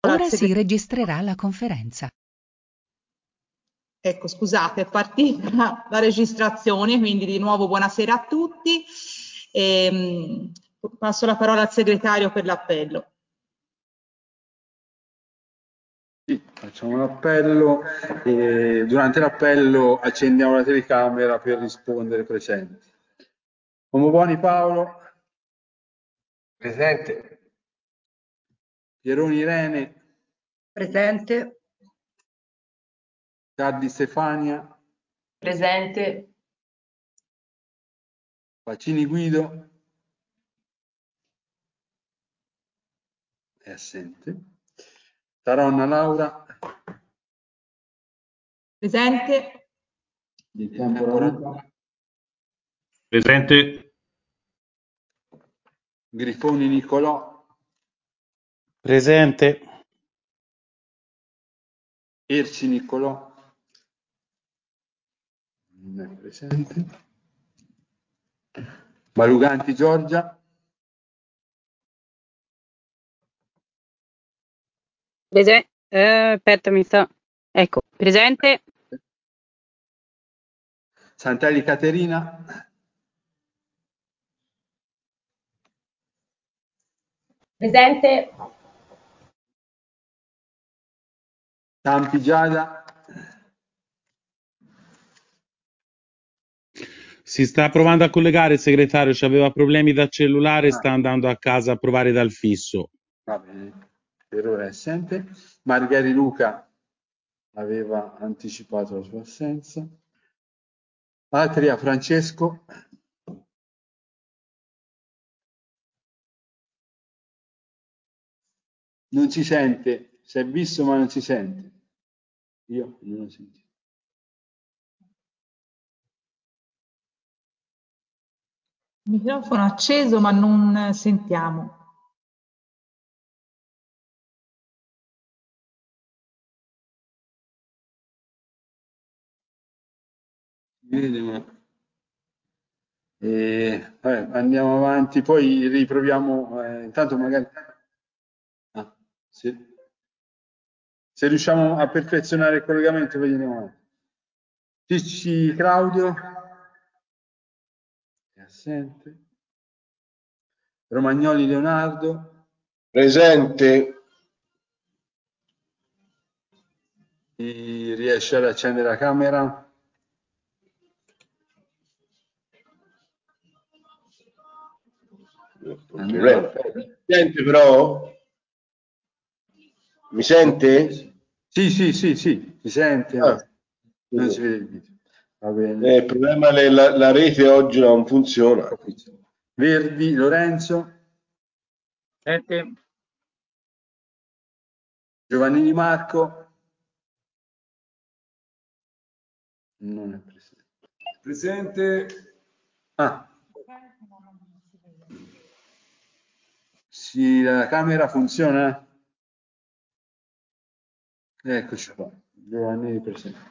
Ora si registrerà la conferenza. Ecco, scusate, è partita la registrazione, quindi di nuovo buonasera a tutti. Passo la parola al segretario per l'appello. Sì, facciamo l'appello e durante l'appello accendiamo la telecamera per rispondere presenti. Omoboni Paolo. Presente. Pieroni Irene. Presente. Cardi Stefania. Presente. Pacini Guido. È assente. Taronna Laura. Presente. Di Tempora. Presente. Grifoni Nicolò. Presente. Erci Nicolò. Non è presente. Baluganti Giorgia. Aspetta, ecco, presente. Santelli Caterina. Presente. Campi Giada. Si sta provando a collegare il segretario, aveva problemi da cellulare, sta andando a casa a provare dal fisso. Va bene, per ora è assente. Margheri Luca aveva anticipato la sua assenza. Atria Francesco. Non si sente, si è visto ma non si sente. Io non lo sento. Microfono acceso ma non sentiamo. Vede, ma... vabbè, andiamo avanti, poi riproviamo. Intanto magari... se riusciamo a perfezionare il collegamento, poi andiamo avanti. Cicci Claudio. È assente. Romagnoli Leonardo. Presente. Riesce ad accendere la camera? Sente però? Mi sente? Sì, si sente. Non si vede il video. Va bene. Il problema è la rete oggi non funziona. Verdi Lorenzo. Presente. Giovannini Marco. Non è presente. Presente. Sì, la camera funziona? Eccoci qua. Giovannini presente.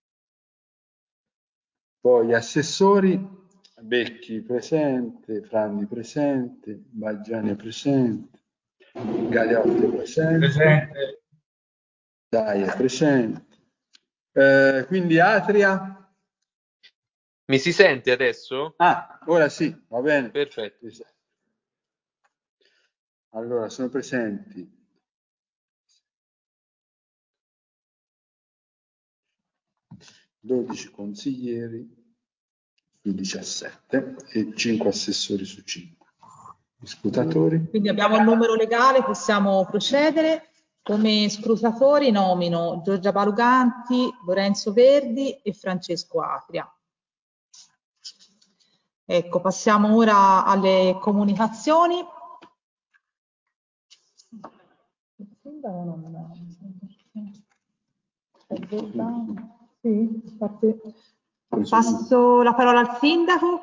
Poi assessori. Becchi presente, Franni presente, Baggiani presente, Galeotti presente. Dai, è presente. Quindi Atria. Mi si sente adesso? Ora sì, va bene. Perfetto. Allora, sono presenti 12 consiglieri su 17 e 5 assessori su 5. Scrutatori. Quindi abbiamo il numero legale, possiamo procedere. Come scrutatori nomino Giorgia Baluganti, Lorenzo Verdi e Francesco Atria. Ecco, passiamo ora alle comunicazioni. Passo la parola al sindaco.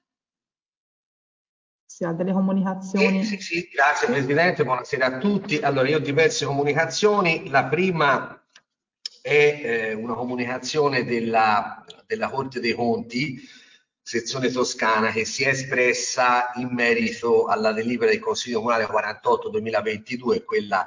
Se ha delle comunicazioni. Sì, grazie Presidente, buonasera a tutti. Allora, io ho diverse comunicazioni. La prima è una comunicazione della Corte dei Conti, sezione toscana, che si è espressa in merito alla delibera del Consiglio Comunale 48-2022, quella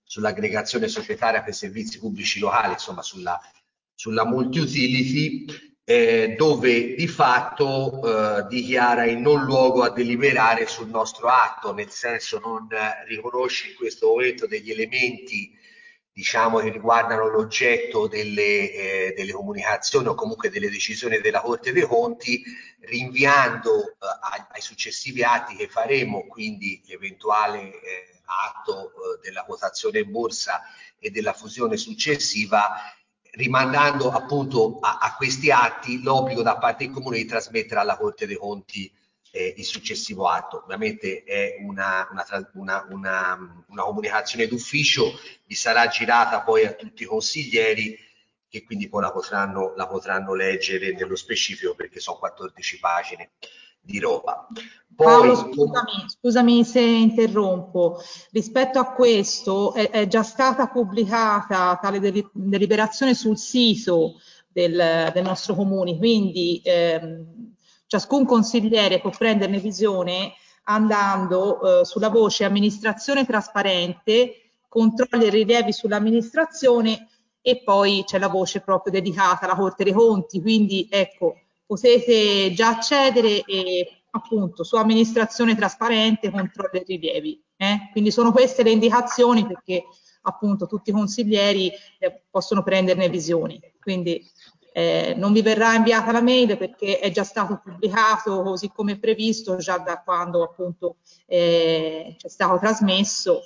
sull'aggregazione societaria per servizi pubblici locali, insomma sulla multi-utility, dove di fatto dichiara il non luogo a deliberare sul nostro atto, nel senso non riconosce in questo momento degli elementi, diciamo, che riguardano l'oggetto delle comunicazioni o comunque delle decisioni della Corte dei Conti, rinviando ai successivi atti che faremo, quindi l'eventuale atto della quotazione in borsa e della fusione successiva, rimandando appunto a questi atti l'obbligo da parte del Comune di trasmettere alla Corte dei Conti il successivo atto. Ovviamente è una comunicazione d'ufficio, vi sarà girata poi a tutti i consiglieri, che quindi poi la potranno leggere nello specifico, perché sono 14 pagine di roba. Poi, Paolo, scusami se interrompo. Rispetto a questo, è già stata pubblicata tale deliberazione sul sito del nostro comune, quindi ciascun consigliere può prenderne visione andando sulla voce amministrazione trasparente, controlli e rilievi sull'amministrazione, e poi c'è la voce proprio dedicata alla Corte dei Conti, quindi ecco, potete già accedere e appunto su amministrazione trasparente, controlli e rilievi. Quindi sono queste le indicazioni, perché appunto tutti i consiglieri possono prenderne visioni. Quindi non vi verrà inviata la mail perché è già stato pubblicato così come previsto già da quando appunto c'è stato trasmesso.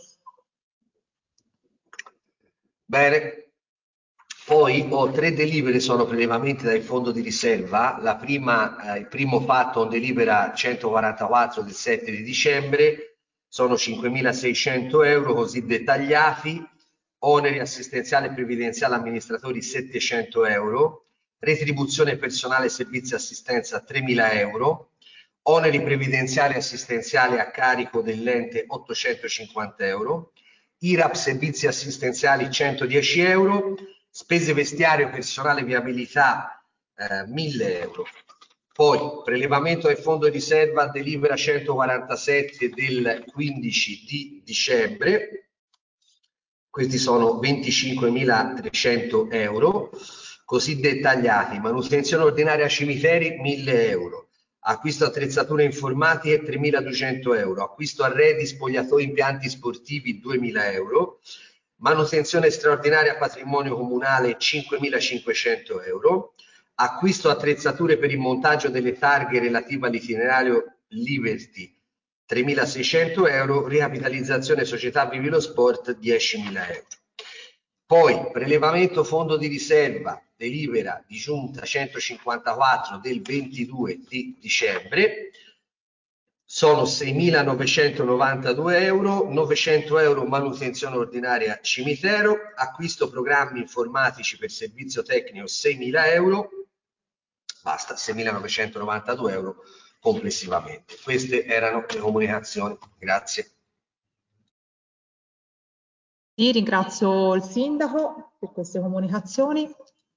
Bene. Poi ho 3 delibere, sono prelevamenti dal fondo di riserva. La prima, il primo fatto, un delibera 144 del 7 di dicembre, sono 5.600 euro così dettagliati: oneri assistenziali e previdenziali amministratori 700 euro, retribuzione personale e servizi assistenza 3.000 euro, oneri previdenziali e assistenziali a carico dell'ente 850 euro, IRAP servizi assistenziali 110 euro, spese vestiario, personale, viabilità 1.000 euro. Poi prelevamento del fondo di riserva, delibera 147 del 15 di dicembre, questi sono 25.300 euro, così dettagliati: manutenzione ordinaria cimiteri 1.000 euro, acquisto attrezzature informatiche 3.200 euro, acquisto arredi, spogliatoi, impianti sportivi 2.000 euro, manutenzione straordinaria patrimonio comunale 5.500 euro, acquisto attrezzature per il montaggio delle targhe relative all'itinerario Liberty 3.600 euro, ricapitalizzazione società Vivi lo Sport 10.000 euro. Poi prelevamento fondo di riserva, delibera di giunta 154 del 22 di dicembre, sono 6.992 euro, 900 euro manutenzione ordinaria cimitero, acquisto programmi informatici per servizio tecnico 6.000 euro, basta, 6.992 euro complessivamente. Queste erano le comunicazioni, grazie. Sì, ringrazio il sindaco per queste comunicazioni.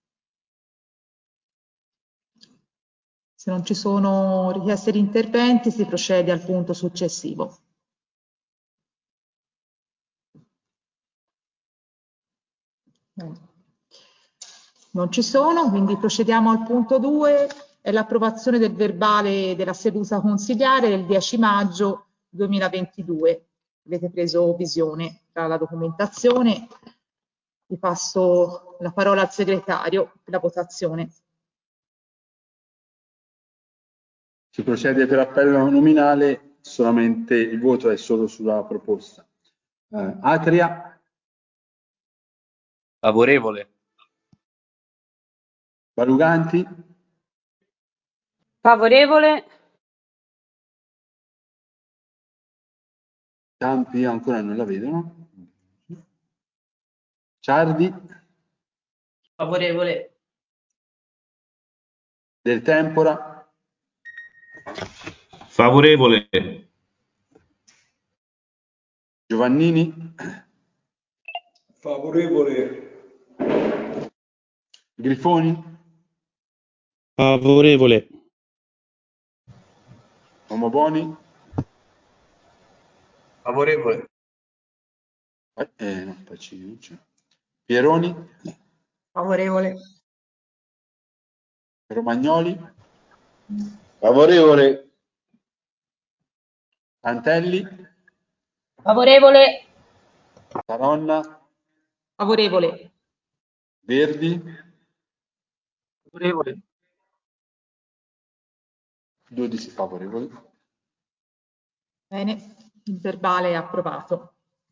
Se non ci sono richieste di interventi, si procede al punto successivo. Non ci sono, quindi procediamo al punto 2, è l'approvazione del verbale della seduta consigliare del 10 maggio 2022. Avete preso visione dalla documentazione. Vi passo la parola al segretario per la votazione. Si procede per appello nominale, solamente il voto è solo sulla proposta. Atria. Favorevole. Baluganti. Favorevole. Campi ancora non la vedono. Ciardi. Favorevole. Del Tempora. Favorevole. Giovannini. Favorevole. Grifoni. Favorevole. Omoboni. Favorevole. No, Pacini non c'è. Pieroni, Favorevole. Romagnoli, Favorevole. Antelli, Favorevole. Saronna, Favorevole. Verdi, Favorevole. 12 favorevoli. Bene, il verbale è approvato.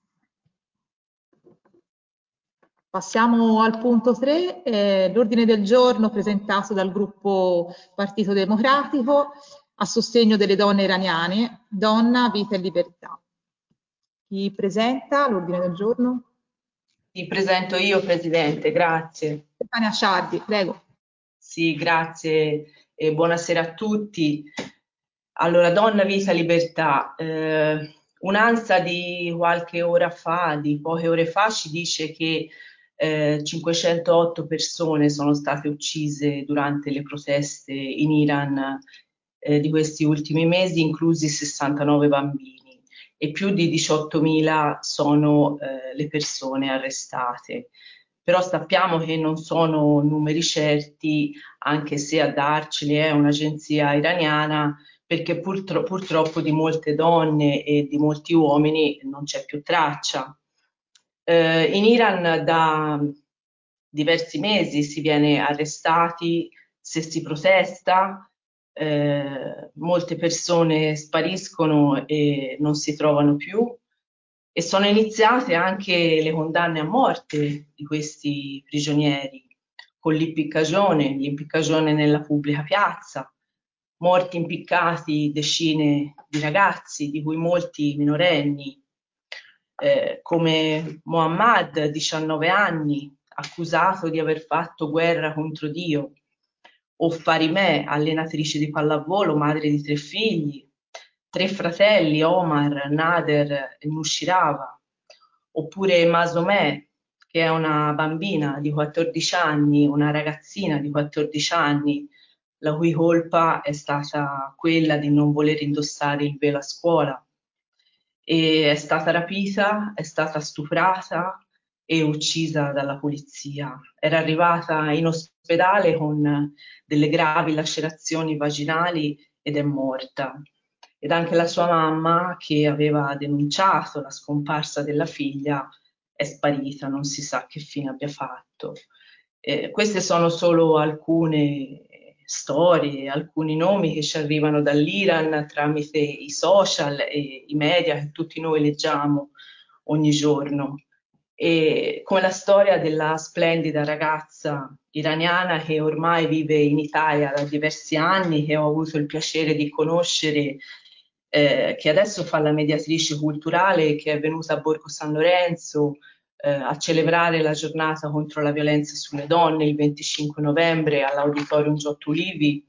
Passiamo al punto 3, l'ordine del giorno presentato dal gruppo Partito Democratico a sostegno delle donne iraniane, donna, vita e libertà. Chi presenta l'ordine del giorno? Ti presento io, Presidente, grazie. Stefania Sciardi, prego. Sì, grazie e buonasera a tutti. Allora, donna, vita, libertà. Un'ANSA di qualche ora fa, di poche ore fa, ci dice che 508 persone sono state uccise durante le proteste in Iran di questi ultimi mesi, inclusi 69 bambini, e più di 18.000 sono le persone arrestate. Però sappiamo che non sono numeri certi, anche se a darceli è un'agenzia iraniana, perché purtroppo di molte donne e di molti uomini non c'è più traccia. In Iran da diversi mesi si viene arrestati se si protesta, molte persone spariscono e non si trovano più, e sono iniziate anche le condanne a morte di questi prigionieri, con l'impiccagione nella pubblica piazza, morti impiccati decine di ragazzi, di cui molti minorenni, come Mohammad, 19 anni, accusato di aver fatto guerra contro Dio, o Farimeh, allenatrice di pallavolo, madre di 3 figli, 3 fratelli, Omar, Nader e Nushirava, oppure Masomeh, che è una bambina di 14 anni, una ragazzina di 14 anni, la cui colpa è stata quella di non voler indossare il velo a scuola. E è stata rapita, è stata stuprata e uccisa dalla polizia. Era arrivata in ospedale con delle gravi lacerazioni vaginali ed è morta. Ed anche la sua mamma, che aveva denunciato la scomparsa della figlia, è sparita, non si sa che fine abbia fatto. Queste sono solo alcune storie, alcuni nomi che ci arrivano dall'Iran tramite i social e i media che tutti noi leggiamo ogni giorno. E come la storia della splendida ragazza iraniana che ormai vive in Italia da diversi anni, che ho avuto il piacere di conoscere, che adesso fa la mediatrice culturale, che è venuta a Borgo San Lorenzo a celebrare la giornata contro la violenza sulle donne il 25 novembre all'Auditorium Giotto Ulivi,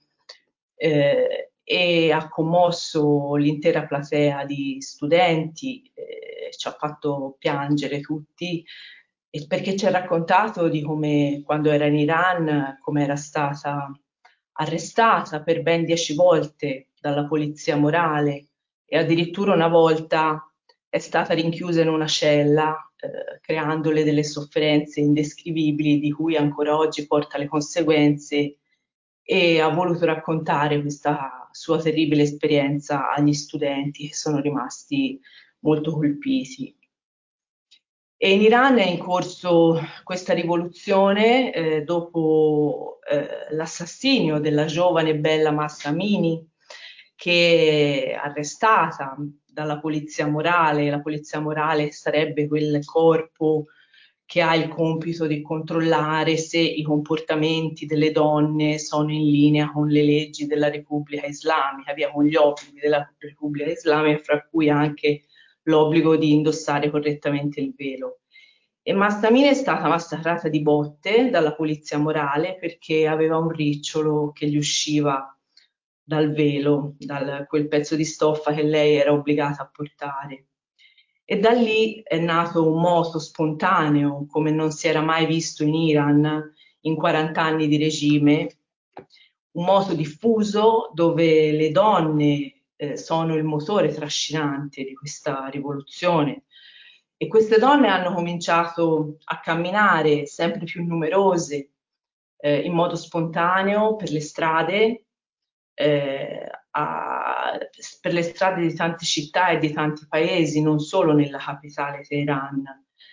e ha commosso l'intera platea di studenti, ci ha fatto piangere tutti, perché ci ha raccontato di come quando era in Iran, come era stata arrestata per ben 10 volte dalla polizia morale, e addirittura una volta è stata rinchiusa in una cella, creandole delle sofferenze indescrivibili di cui ancora oggi porta le conseguenze, e ha voluto raccontare questa sua terribile esperienza agli studenti, che sono rimasti molto colpiti. E in Iran è in corso questa rivoluzione dopo l'assassinio della giovane e bella Mahsa Amini, che è arrestata dalla polizia morale. La polizia morale sarebbe quel corpo che ha il compito di controllare se i comportamenti delle donne sono in linea con le leggi della Repubblica Islamica, via con gli obblighi della Repubblica Islamica, fra cui anche l'obbligo di indossare correttamente il velo. E Mahsa Amini è stata massacrata di botte dalla polizia morale perché aveva un ricciolo che gli usciva dal velo, da quel pezzo di stoffa che lei era obbligata a portare. E da lì è nato un moto spontaneo, come non si era mai visto in Iran in 40 anni di regime, un moto diffuso dove le donne sono il motore trascinante di questa rivoluzione, E queste donne hanno cominciato a camminare sempre più numerose, in modo spontaneo per le strade, per le strade di tante città e di tanti paesi, non solo nella capitale Teheran,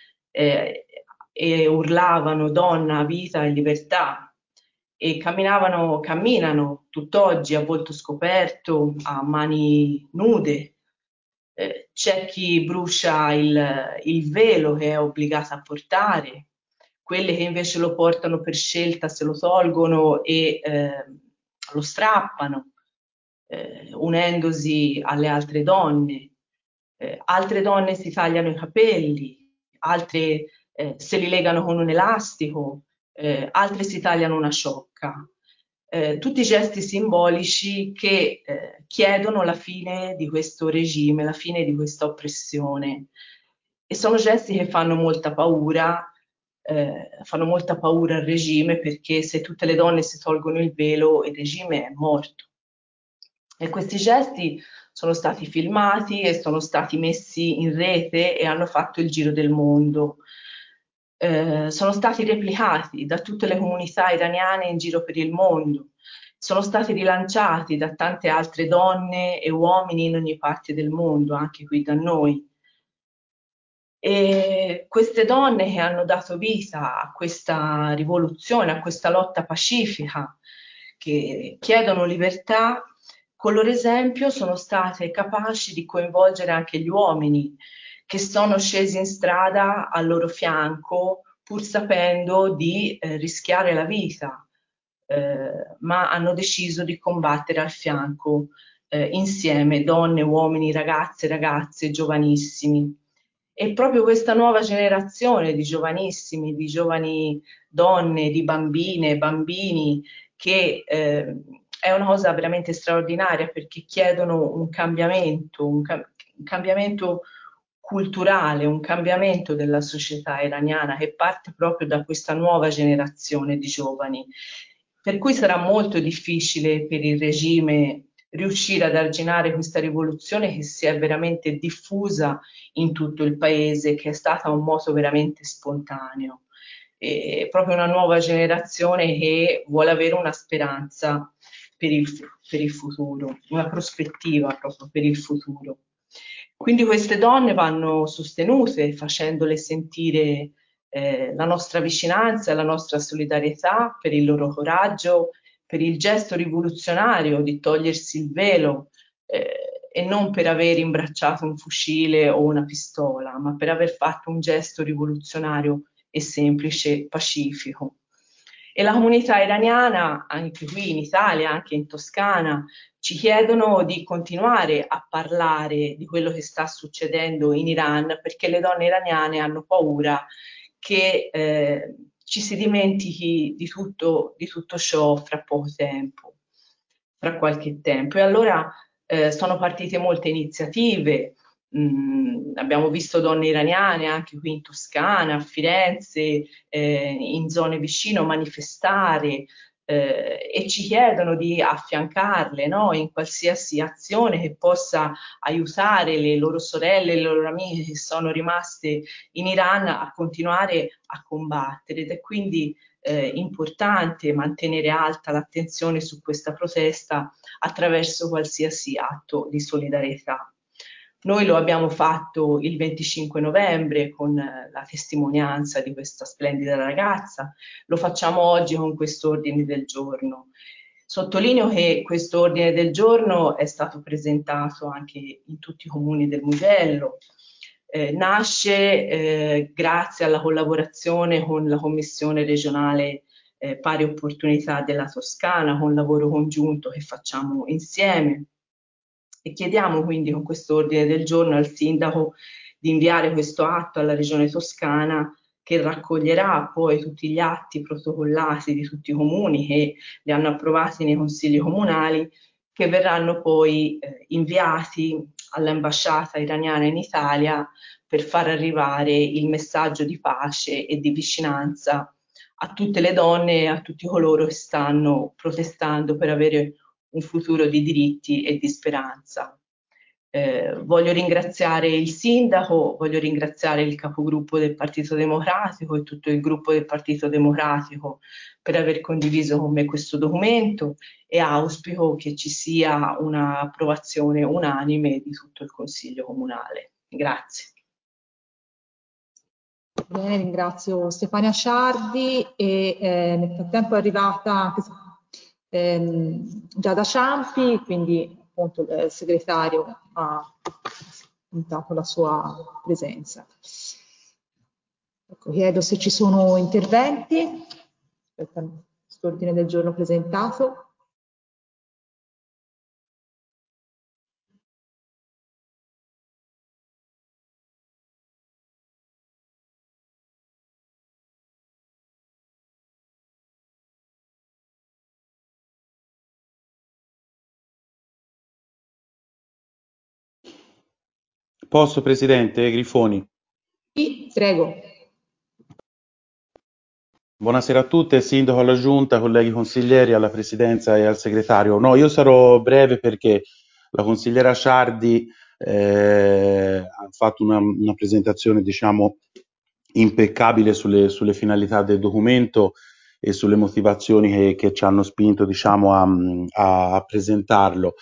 e urlavano donna, vita e libertà, e camminano tutt'oggi a volto scoperto, a mani nude. C'è chi brucia il velo che è obbligata a portare, quelle che invece lo portano per scelta se lo tolgono e lo strappano, unendosi alle altre donne. Altre donne si tagliano i capelli, altre se li legano con un elastico, altre si tagliano una ciocca. Tutti gesti simbolici che chiedono la fine di questo regime, la fine di questa oppressione. E sono gesti che fanno molta paura al regime, perché se tutte le donne si tolgono il velo, il regime è morto. E questi gesti sono stati filmati e sono stati messi in rete e hanno fatto il giro del mondo. Sono stati replicati da tutte le comunità iraniane in giro per il mondo, sono stati rilanciati da tante altre donne e uomini in ogni parte del mondo, anche qui da noi. E queste donne che hanno dato vita a questa rivoluzione, a questa lotta pacifica, che chiedono libertà, con il loro esempio sono state capaci di coinvolgere anche gli uomini che sono scesi in strada al loro fianco pur sapendo di rischiare la vita, ma hanno deciso di combattere al fianco insieme donne, uomini, ragazze, ragazze, giovanissimi. E proprio questa nuova generazione di giovanissimi, di giovani donne, di bambine, bambini, che è una cosa veramente straordinaria, perché chiedono un cambiamento, un cambiamento culturale, un cambiamento della società iraniana che parte proprio da questa nuova generazione di giovani. Per cui sarà molto difficile per il regime riuscire ad arginare questa rivoluzione che si è veramente diffusa in tutto il paese, che è stata un moto veramente spontaneo. È proprio una nuova generazione che vuole avere una speranza per il futuro, una prospettiva proprio per il futuro. Quindi queste donne vanno sostenute, facendole sentire la nostra vicinanza e la nostra solidarietà per il loro coraggio, per il gesto rivoluzionario di togliersi il velo, e non per aver imbracciato un fucile o una pistola, ma per aver fatto un gesto rivoluzionario e semplice, pacifico. E la comunità iraniana, anche qui in Italia, anche in Toscana, ci chiedono di continuare a parlare di quello che sta succedendo in Iran, perché le donne iraniane hanno paura che ci si dimentichi di tutto ciò fra poco tempo, fra qualche tempo. E allora sono partite molte iniziative. Abbiamo visto donne iraniane anche qui in Toscana, a Firenze, in zone vicino manifestare, e ci chiedono di affiancarle, no? In qualsiasi azione che possa aiutare le loro sorelle, le loro amiche che sono rimaste in Iran a continuare a combattere. Ed è quindi importante mantenere alta l'attenzione su questa protesta attraverso qualsiasi atto di solidarietà. Noi lo abbiamo fatto il 25 novembre con la testimonianza di questa splendida ragazza, lo facciamo oggi con quest'ordine del giorno. Sottolineo che quest'ordine del giorno è stato presentato anche in tutti i comuni del Mugello. Nasce grazie alla collaborazione con la Commissione regionale Pari Opportunità della Toscana, con un lavoro congiunto che facciamo insieme. E chiediamo quindi con questo ordine del giorno al sindaco di inviare questo atto alla regione toscana, che raccoglierà poi tutti gli atti protocollati di tutti i comuni che li hanno approvati nei consigli comunali, che verranno poi inviati all'ambasciata iraniana in Italia per far arrivare il messaggio di pace e di vicinanza a tutte le donne e a tutti coloro che stanno protestando per avere un futuro di diritti e di speranza. Voglio ringraziare il sindaco, voglio ringraziare il capogruppo del Partito Democratico e tutto il gruppo del Partito Democratico per aver condiviso con me questo documento e auspico che ci sia un'approvazione unanime di tutto il Consiglio Comunale. Grazie. Bene, ringrazio Stefania Sciardi e nel frattempo è arrivata anche Giada Ciampi, quindi appunto il segretario ha dato la sua presenza. Ecco, chiedo se ci sono interventi rispetto a questo ordine del giorno presentato. Posso, Presidente Grifoni? Sì, prego. Buonasera a tutte, Sindaco, alla Giunta, colleghi consiglieri, alla Presidenza e al Segretario. No, io sarò breve perché la consigliera Sciardi ha fatto una presentazione, diciamo, impeccabile sulle finalità del documento e sulle motivazioni che ci hanno spinto, diciamo, a presentarlo.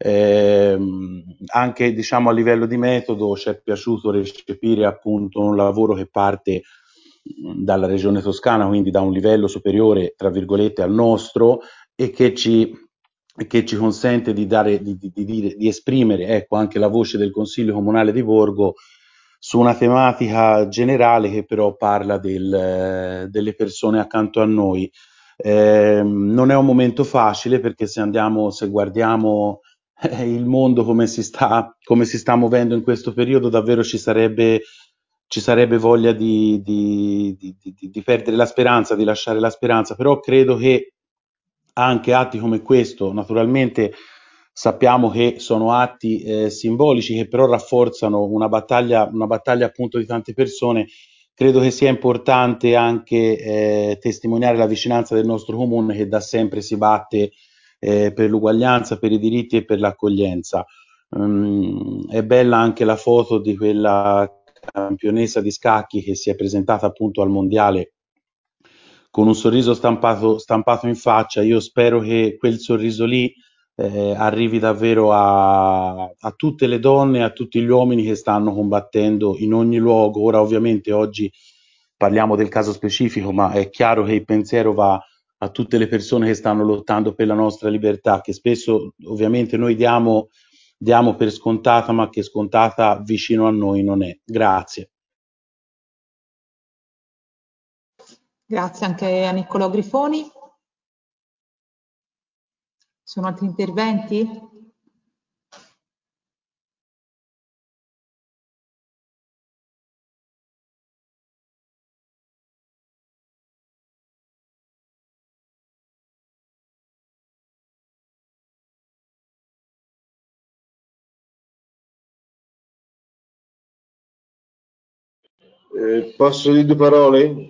Anche, diciamo, a livello di metodo ci è piaciuto recepire appunto un lavoro che parte dalla regione toscana, quindi da un livello superiore, tra virgolette, al nostro, e che ci consente di esprimere, ecco, anche la voce del Consiglio Comunale di Borgo su una tematica generale che però parla delle persone accanto a noi. Non è un momento facile perché se guardiamo il mondo come si sta muovendo in questo periodo, davvero ci sarebbe voglia di perdere la speranza, di lasciare la speranza, però credo che anche atti come questo, naturalmente sappiamo che sono atti simbolici che però rafforzano una battaglia appunto di tante persone. Credo che sia importante anche testimoniare la vicinanza del nostro comune che da sempre si batte per l'uguaglianza, per i diritti e per l'accoglienza. È bella anche la foto di quella campionessa di scacchi che si è presentata appunto al mondiale con un sorriso stampato in faccia. Io spero che quel sorriso lì arrivi davvero a tutte le donne, a tutti gli uomini che stanno combattendo in ogni luogo. Ora ovviamente oggi parliamo del caso specifico, ma è chiaro che il pensiero va a tutte le persone che stanno lottando per la nostra libertà, che spesso ovviamente noi diamo per scontata, ma che scontata vicino a noi non è. Grazie. Grazie anche a Niccolò Grifoni. Sono altri interventi? Posso dire due parole?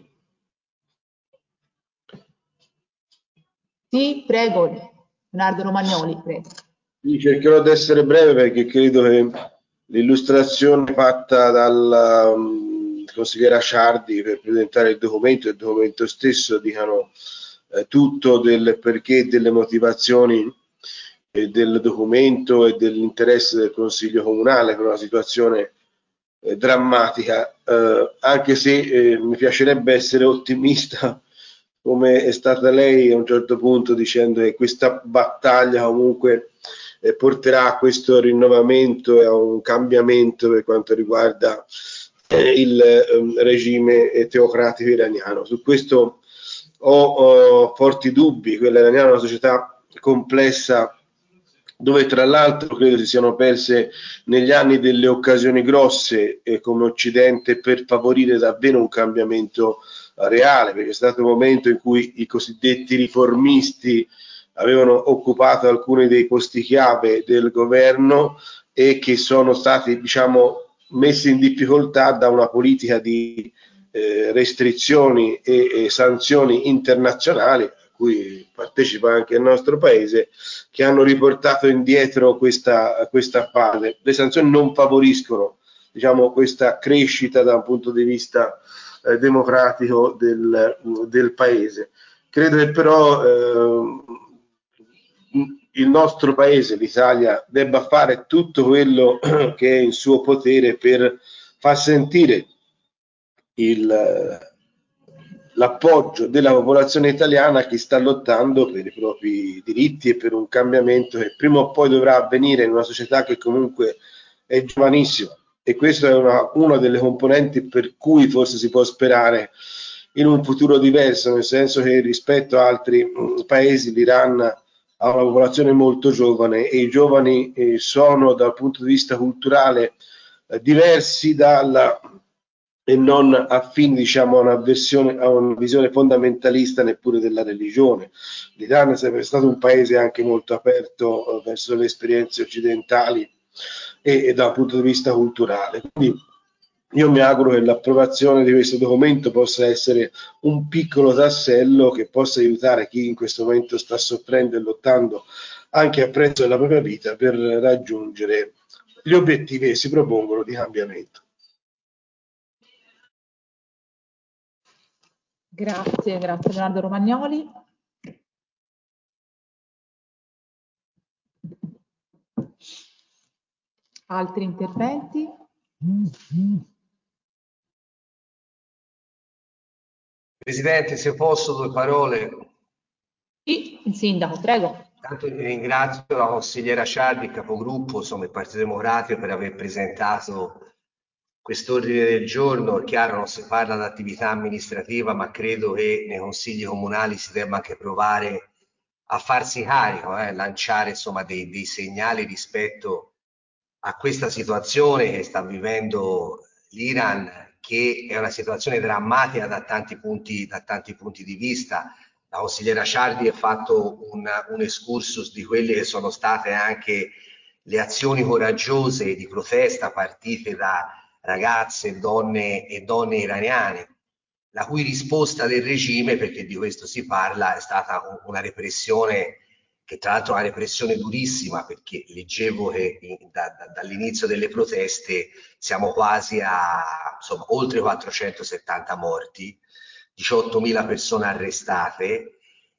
Sì, prego. Leonardo Romagnoli, prego. Cercherò di essere breve perché credo che l'illustrazione fatta dalla consigliera Sciardi per presentare il documento stesso dicano tutto del perché e delle motivazioni del documento e dell'interesse del Consiglio Comunale per una situazione drammatica, anche se mi piacerebbe essere ottimista come è stata lei a un certo punto, dicendo che questa battaglia comunque porterà a questo rinnovamento e a un cambiamento per quanto riguarda il regime teocratico iraniano. Su questo ho forti dubbi. Quella iraniana è una società complessa dove tra l'altro credo si siano perse negli anni delle occasioni grosse come Occidente per favorire davvero un cambiamento reale, perché è stato un momento in cui i cosiddetti riformisti avevano occupato alcuni dei posti chiave del governo e che sono stati, diciamo, messi in difficoltà da una politica di restrizioni e sanzioni internazionali cui partecipa anche il nostro paese, che hanno riportato indietro questa parte. Le sanzioni non favoriscono, diciamo, questa crescita da un punto di vista democratico del paese. Credo che però il nostro paese, l'Italia, debba fare tutto quello che è in suo potere per far sentire l'appoggio della popolazione italiana che sta lottando per i propri diritti e per un cambiamento che prima o poi dovrà avvenire in una società che comunque è giovanissima, e questa è una delle componenti per cui forse si può sperare in un futuro diverso, nel senso che rispetto a altri paesi l'Iran ha una popolazione molto giovane e i giovani sono dal punto di vista culturale diversi e non affini, diciamo, a una visione fondamentalista neppure della religione. L'Iran è sempre stato un paese anche molto aperto verso le esperienze occidentali e dal punto di vista culturale. Quindi io mi auguro che l'approvazione di questo documento possa essere un piccolo tassello che possa aiutare chi in questo momento sta soffrendo e lottando anche a prezzo della propria vita per raggiungere gli obiettivi che si propongono di cambiamento. Grazie Leonardo Romagnoli. Altri interventi? Presidente, se posso, due parole. Sì, il sindaco, prego. Tanto ringrazio la consigliera Ciardi, capogruppo, insomma, il Partito Democratico, per aver presentato quest'ordine del giorno. È chiaro, non si parla di attività amministrativa, ma credo che nei consigli comunali si debba anche provare a farsi carico, lanciare insomma dei segnali rispetto a questa situazione che sta vivendo l'Iran, che è una situazione drammatica da tanti punti di vista. La consigliera Ciardi ha fatto un excursus di quelle che sono state anche le azioni coraggiose di protesta partite da ragazze e donne iraniane, la cui risposta del regime, perché di questo si parla, è stata una repressione che tra l'altro è una repressione durissima, perché leggevo che dall'inizio delle proteste siamo quasi a oltre 470 morti, 18.000 persone arrestate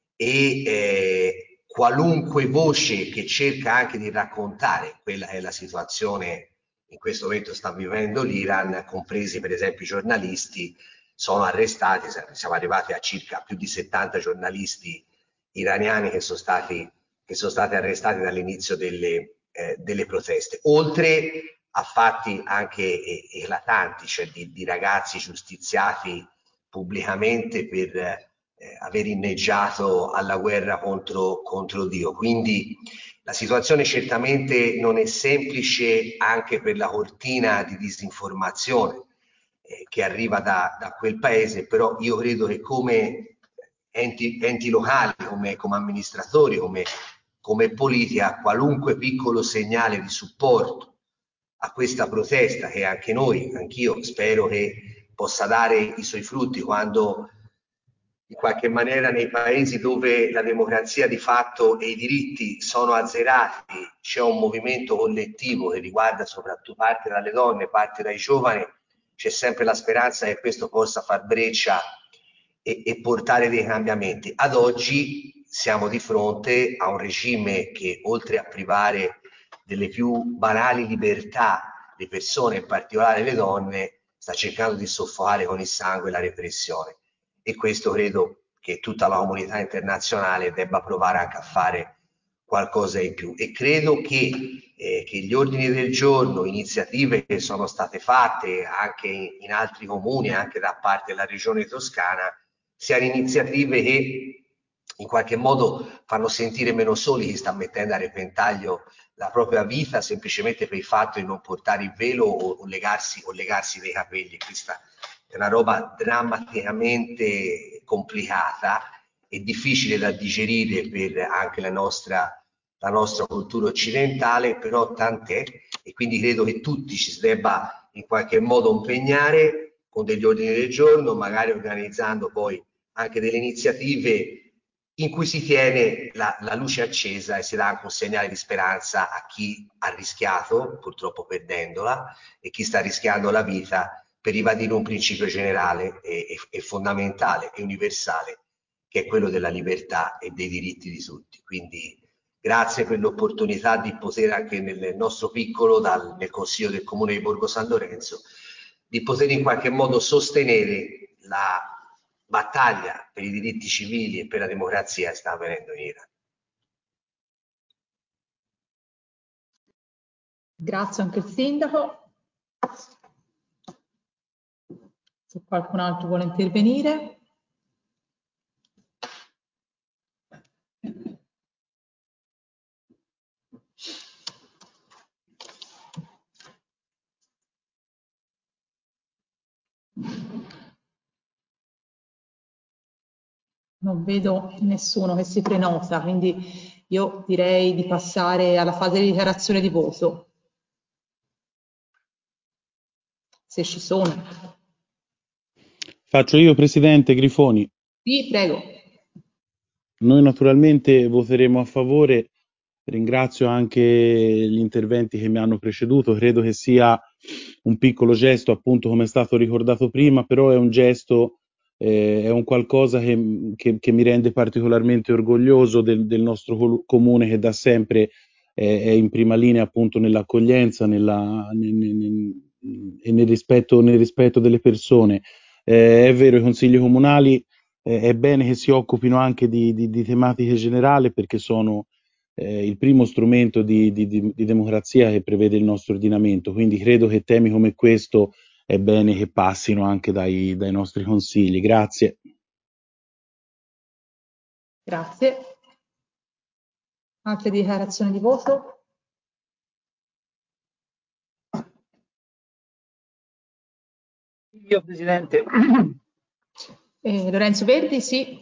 e qualunque voce che cerca anche di raccontare quella che è la situazione in questo momento sta vivendo l'Iran, compresi per esempio i giornalisti, sono arrestati. Siamo arrivati a circa più di 70 giornalisti iraniani che sono stati arrestati dall'inizio delle proteste, oltre a fatti anche eclatanti, cioè di ragazzi giustiziati pubblicamente per aver inneggiato alla guerra contro Dio. Quindi la situazione certamente non è semplice anche per la cortina di disinformazione che arriva da quel paese, però io credo che come enti locali, come amministratori, come politica, qualunque piccolo segnale di supporto a questa protesta, che anche noi, anch'io spero che possa dare i suoi frutti, quando in qualche maniera nei paesi dove la democrazia di fatto e i diritti sono azzerati c'è un movimento collettivo che riguarda soprattutto parte dalle donne, parte dai giovani, c'è sempre la speranza che questo possa far breccia e portare dei cambiamenti. Ad oggi siamo di fronte a un regime che, oltre a privare delle più banali libertà le persone, in particolare le donne, sta cercando di soffocare con il sangue la repressione. E questo credo che tutta la comunità internazionale debba provare anche a fare qualcosa in più. E credo che gli ordini del giorno, iniziative che sono state fatte anche in altri comuni, anche da parte della regione toscana, siano iniziative che in qualche modo fanno sentire meno soli chi sta mettendo a repentaglio la propria vita semplicemente per il fatto di non portare il velo o legarsi dei capelli. Questa è una roba drammaticamente complicata e difficile da digerire per anche la nostra cultura occidentale, però tant'è, e quindi credo che tutti ci si debba in qualche modo impegnare con degli ordini del giorno, magari organizzando poi anche delle iniziative in cui si tiene la luce accesa e si dà anche un segnale di speranza a chi ha rischiato, purtroppo perdendola, e chi sta rischiando la vita per ribadire un principio generale e fondamentale e universale, che è quello della libertà e dei diritti di tutti. Quindi grazie per l'opportunità di poter anche nel nostro piccolo, nel Consiglio del Comune di Borgo San Lorenzo, di poter in qualche modo sostenere la battaglia per i diritti civili e per la democrazia che sta avvenendo in Iran. Grazie anche al sindaco. Se qualcun altro vuole intervenire. Non vedo nessuno che si prenota, quindi io direi di passare alla fase di dichiarazione di voto. Se ci sono. Faccio io, Presidente Grifoni. Sì, prego. Noi naturalmente voteremo a favore. Ringrazio anche gli interventi che mi hanno preceduto, credo che sia un piccolo gesto, appunto come è stato ricordato prima, però è un gesto, è un qualcosa che mi rende particolarmente orgoglioso del nostro comune, che da sempre è in prima linea appunto nell'accoglienza e nel rispetto delle persone. È vero, i consigli comunali è bene che si occupino anche di tematiche generali, perché sono il primo strumento di democrazia che prevede il nostro ordinamento, quindi credo che temi come questo è bene che passino anche dai nostri consigli. Grazie. Grazie. Altre dichiarazioni di voto? Io, Presidente. Lorenzo Verdi, sì.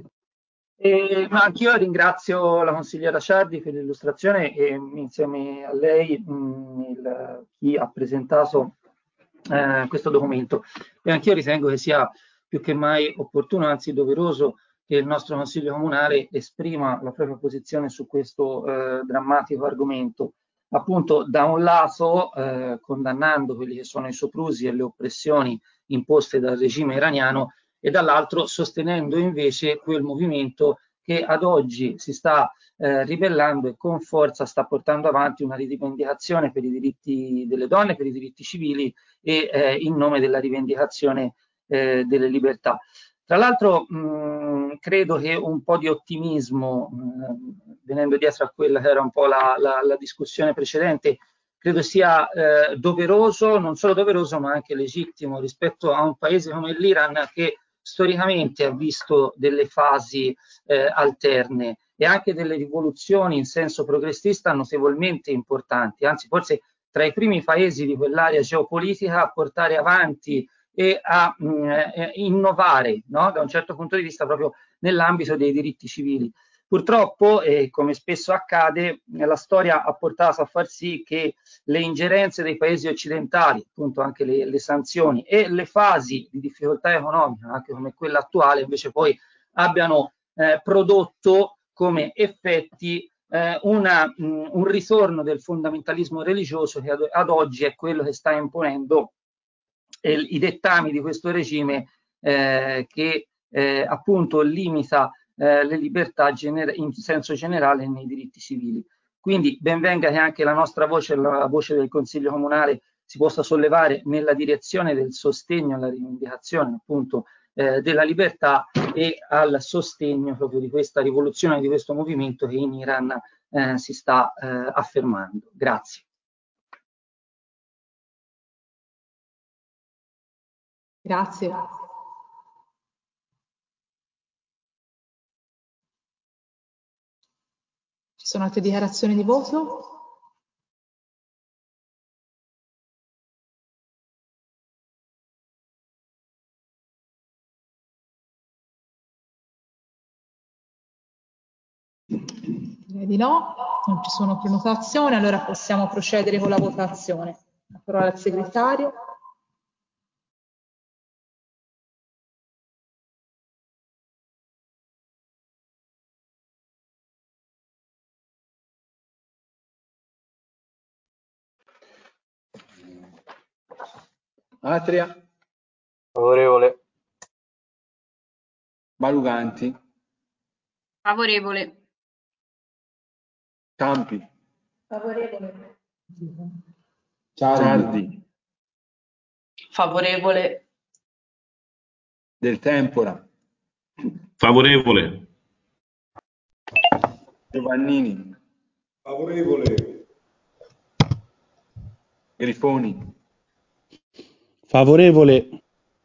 Ma anch'io ringrazio la consigliera Ciardi per l'illustrazione e insieme a lei chi ha presentato questo documento. E anch'io ritengo che sia più che mai opportuno, anzi doveroso, che il nostro Consiglio Comunale esprima la propria posizione su questo drammatico argomento. Appunto, da un lato condannando quelli che sono i soprusi e le oppressioni imposte dal regime iraniano, e dall'altro sostenendo invece quel movimento che ad oggi si sta ribellando e con forza sta portando avanti una rivendicazione per i diritti delle donne, per i diritti civili e in nome della rivendicazione delle libertà. Tra l'altro credo che un po' di ottimismo, venendo dietro a quella che era un po' la discussione precedente, credo sia doveroso, non solo doveroso ma anche legittimo rispetto a un paese come l'Iran, che storicamente ha visto delle fasi alterne e anche delle rivoluzioni in senso progressista notevolmente importanti, anzi forse tra i primi paesi di quell'area geopolitica a portare avanti e a innovare, no? Da un certo punto di vista proprio nell'ambito dei diritti civili. Purtroppo, come spesso accade, la storia ha portato a far sì che le ingerenze dei paesi occidentali, appunto anche le sanzioni e le fasi di difficoltà economica, anche come quella attuale, invece poi abbiano prodotto come effetti un ritorno del fondamentalismo religioso che ad oggi è quello che sta imponendo i dettami di questo regime che appunto limita le libertà in senso generale nei diritti civili. Quindi ben venga che anche la nostra voce, la voce del Consiglio Comunale, si possa sollevare nella direzione del sostegno alla rivendicazione appunto della libertà e al sostegno proprio di questa rivoluzione, di questo movimento che in Iran si sta affermando. Grazie. Grazie. Ci sono altre dichiarazioni di voto? Direi di no, non ci sono prenotazioni, allora possiamo procedere con la votazione. La parola al segretario. Atria, Favorevole. Baluganti, Favorevole. Campi, Favorevole. Ciardi, Favorevole. Del Tempora, Favorevole. Giovannini, Favorevole. Grifoni, Favorevole.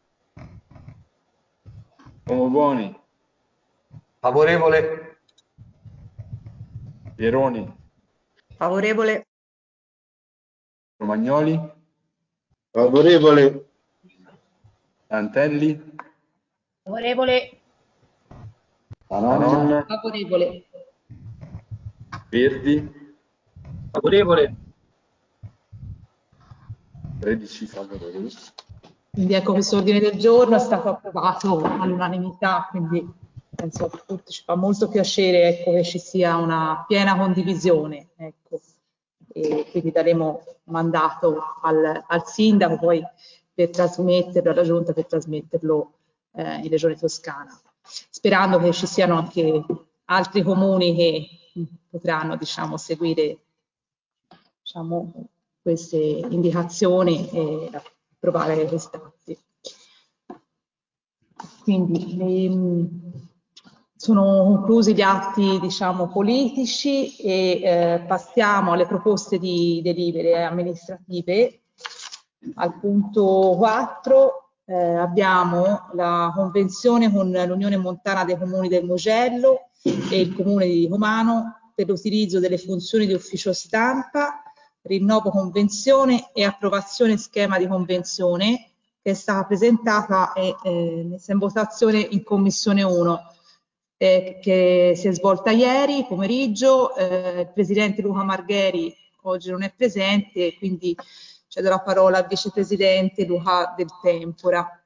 Omobuoni, Favorevole. Pieroni, Favorevole. Romagnoli, Favorevole. Antelli, Favorevole. Manon, Favorevole. Verdi, Favorevole. 13 favorevoli. Quindi ecco, questo ordine del giorno è stato approvato all'unanimità, quindi penso a tutti ci fa molto piacere, ecco, che ci sia una piena condivisione, ecco. E quindi daremo mandato al sindaco poi per trasmetterlo, alla giunta per trasmetterlo in Regione Toscana, sperando che ci siano anche altri comuni che potranno, diciamo, seguire, diciamo, queste indicazioni e approvare questi atti. Quindi sono conclusi gli atti, diciamo, politici e passiamo alle proposte di delibere amministrative. Al punto 4 abbiamo la convenzione con l'Unione Montana dei Comuni del Mugello e il Comune di Comano per l'utilizzo delle funzioni di ufficio stampa, rinnovo convenzione e approvazione schema di convenzione, che è stata presentata e messa in votazione in Commissione 1, che si è svolta ieri pomeriggio. Il Presidente Luca Margheri oggi non è presente, quindi cedo la parola al Vicepresidente Luca Del Tempora.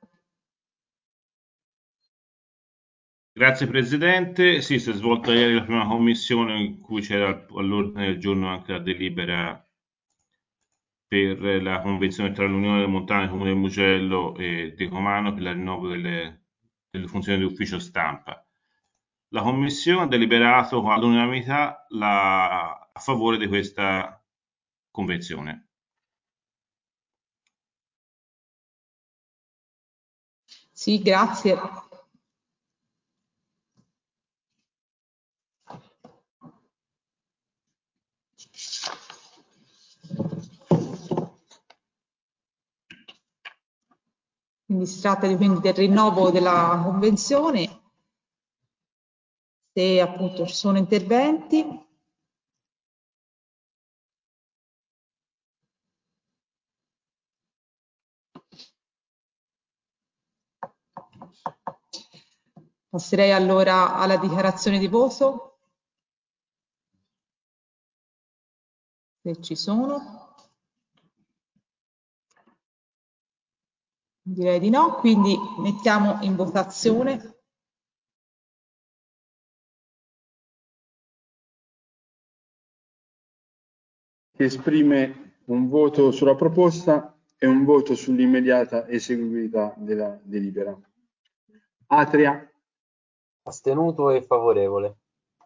Grazie Presidente. Sì, si è svolta ieri la prima commissione in cui c'era all'ordine del giorno anche la delibera per la convenzione tra l'Unione Montana e il Comune del Mugello e di Comano per il rinnovo delle funzioni di ufficio stampa. La Commissione ha deliberato all'unanimità a favore di questa convenzione. Sì, grazie. Quindi si tratta quindi del rinnovo della convenzione. Se appunto ci sono interventi. Passerei allora alla dichiarazione di voto. Se ci sono. Direi di no, quindi mettiamo in votazione. Che esprime un voto sulla proposta e un voto sull'immediata eseguibilità della delibera. Atria, Astenuto e favorevole.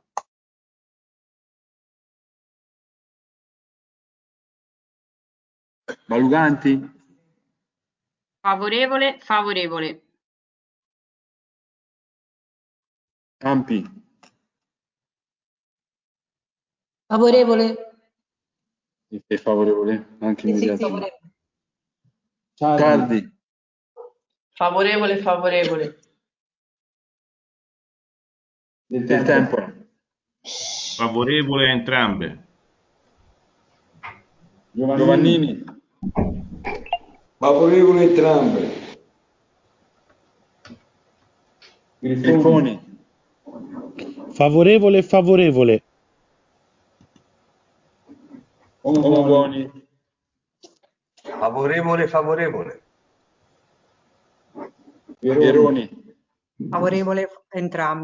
Baluganti, Favorevole. Favorevole. Campi, Favorevole. è favorevole anche Sì, immediatamente. favorevole. Ciardi, Favorevole, favorevole. Del Tempora, Favorevole a entrambe. Giovannini, Favorevole entrambe. Grifoni, Favorevole e favorevole. Omobuoni, Favorevole, favorevole. Pieroni, Favorevole entrambe.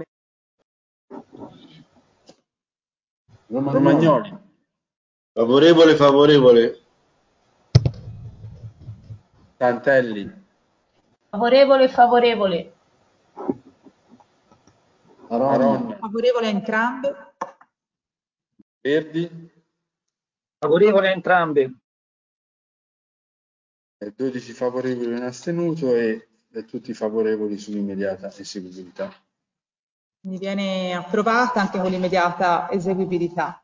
Romagnoli, Favorevole, favorevole. Santelli, Favorevole, favorevole. Maron, Favorevole a entrambe. Verdi, Favorevole a entrambe. 12 favorevoli e un astenuto e tutti favorevoli sull'immediata eseguibilità. Quindi viene approvata anche con l'immediata eseguibilità.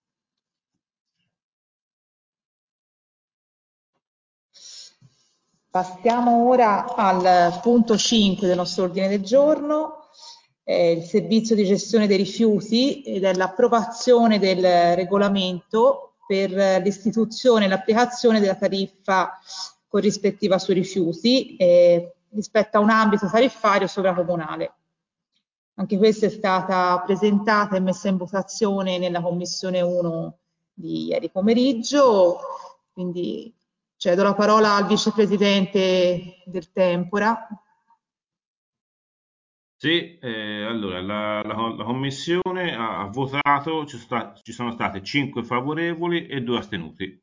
Passiamo ora al punto 5 del nostro ordine del giorno, il servizio di gestione dei rifiuti ed è l'approvazione del regolamento per l'istituzione e l'applicazione della tariffa corrispettiva sui rifiuti rispetto a un ambito tariffario sovracomunale. Anche questa è stata presentata e messa in votazione nella Commissione 1 di ieri pomeriggio, quindi cedo la parola al Vicepresidente del Tempora. Sì, allora la Commissione ha votato, ci sono state 5 favorevoli e 2 astenuti.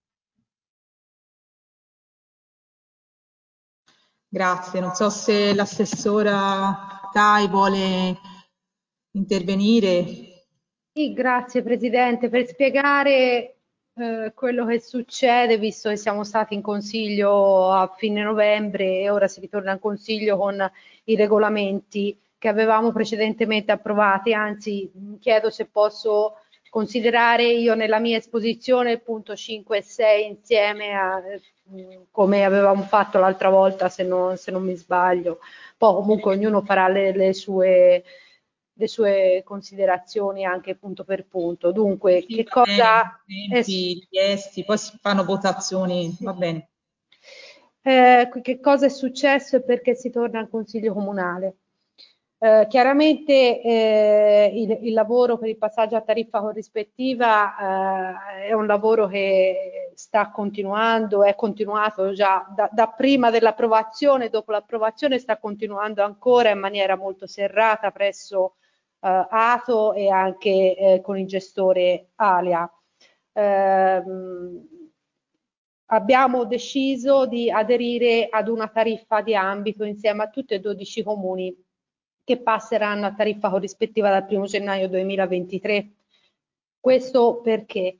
Grazie, non so se l'assessora Tai vuole intervenire. Sì, grazie Presidente. Per spiegare quello che succede, visto che siamo stati in Consiglio a fine novembre e ora si ritorna in Consiglio con i regolamenti che avevamo precedentemente approvati, anzi chiedo se posso considerare io nella mia esposizione il punto 5 e 6 insieme come avevamo fatto l'altra volta, se non mi sbaglio. Poi comunque ognuno farà le sue considerazioni anche punto per punto. Dunque, Sì, che cosa richiesti, poi si fanno votazioni, va bene. che cosa è successo e perché si torna al Consiglio Comunale? Chiaramente il lavoro per il passaggio a tariffa corrispettiva è un lavoro che sta continuando, è continuato già da prima dell'approvazione, dopo l'approvazione sta continuando ancora in maniera molto serrata presso ATO e anche con il gestore Alia. Abbiamo deciso di aderire ad una tariffa di ambito insieme a tutti e 12 comuni che passeranno a tariffa corrispettiva dal 1 gennaio 2023. Questo perché?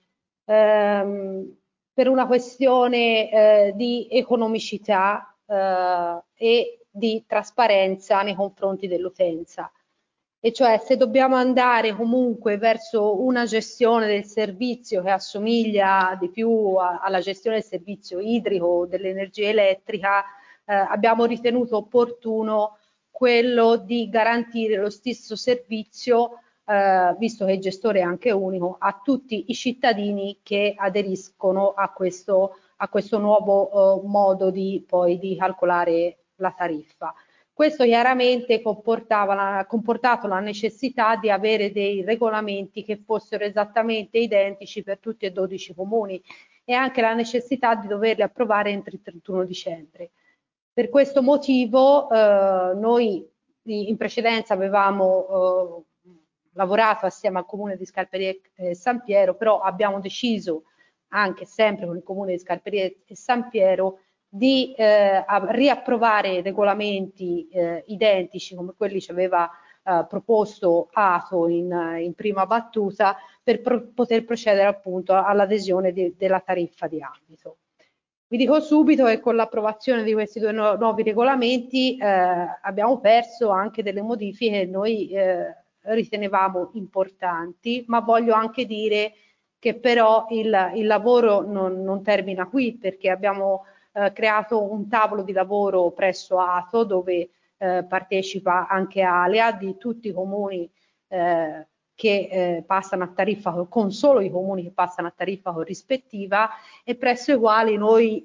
Per una questione di economicità e di trasparenza nei confronti dell'utenza. E cioè se dobbiamo andare comunque verso una gestione del servizio che assomiglia di più alla gestione del servizio idrico, dell'energia elettrica, abbiamo ritenuto opportuno quello di garantire lo stesso servizio, visto che il gestore è anche unico, a tutti i cittadini che aderiscono a questo nuovo modo di calcolare la tariffa. Questo chiaramente ha comportato la necessità di avere dei regolamenti che fossero esattamente identici per tutti e 12 i comuni e anche la necessità di doverli approvare entro il 31 dicembre. Per questo motivo noi in precedenza avevamo lavorato assieme al Comune di Scalperie e San Piero, però abbiamo deciso, anche sempre con il Comune di Scalperie e San Piero, di riapprovare regolamenti identici come quelli che aveva proposto ATO in prima battuta per poter procedere appunto all'adesione della tariffa di ambito. Vi dico subito che con l'approvazione di questi due nuovi regolamenti abbiamo perso anche delle modifiche che noi ritenevamo importanti, ma voglio anche dire che però il lavoro non termina qui, perché abbiamo creato un tavolo di lavoro presso ATO dove partecipa anche Alea di tutti i comuni che passano a tariffa, con solo i comuni che passano a tariffa corrispettiva e presso i quali noi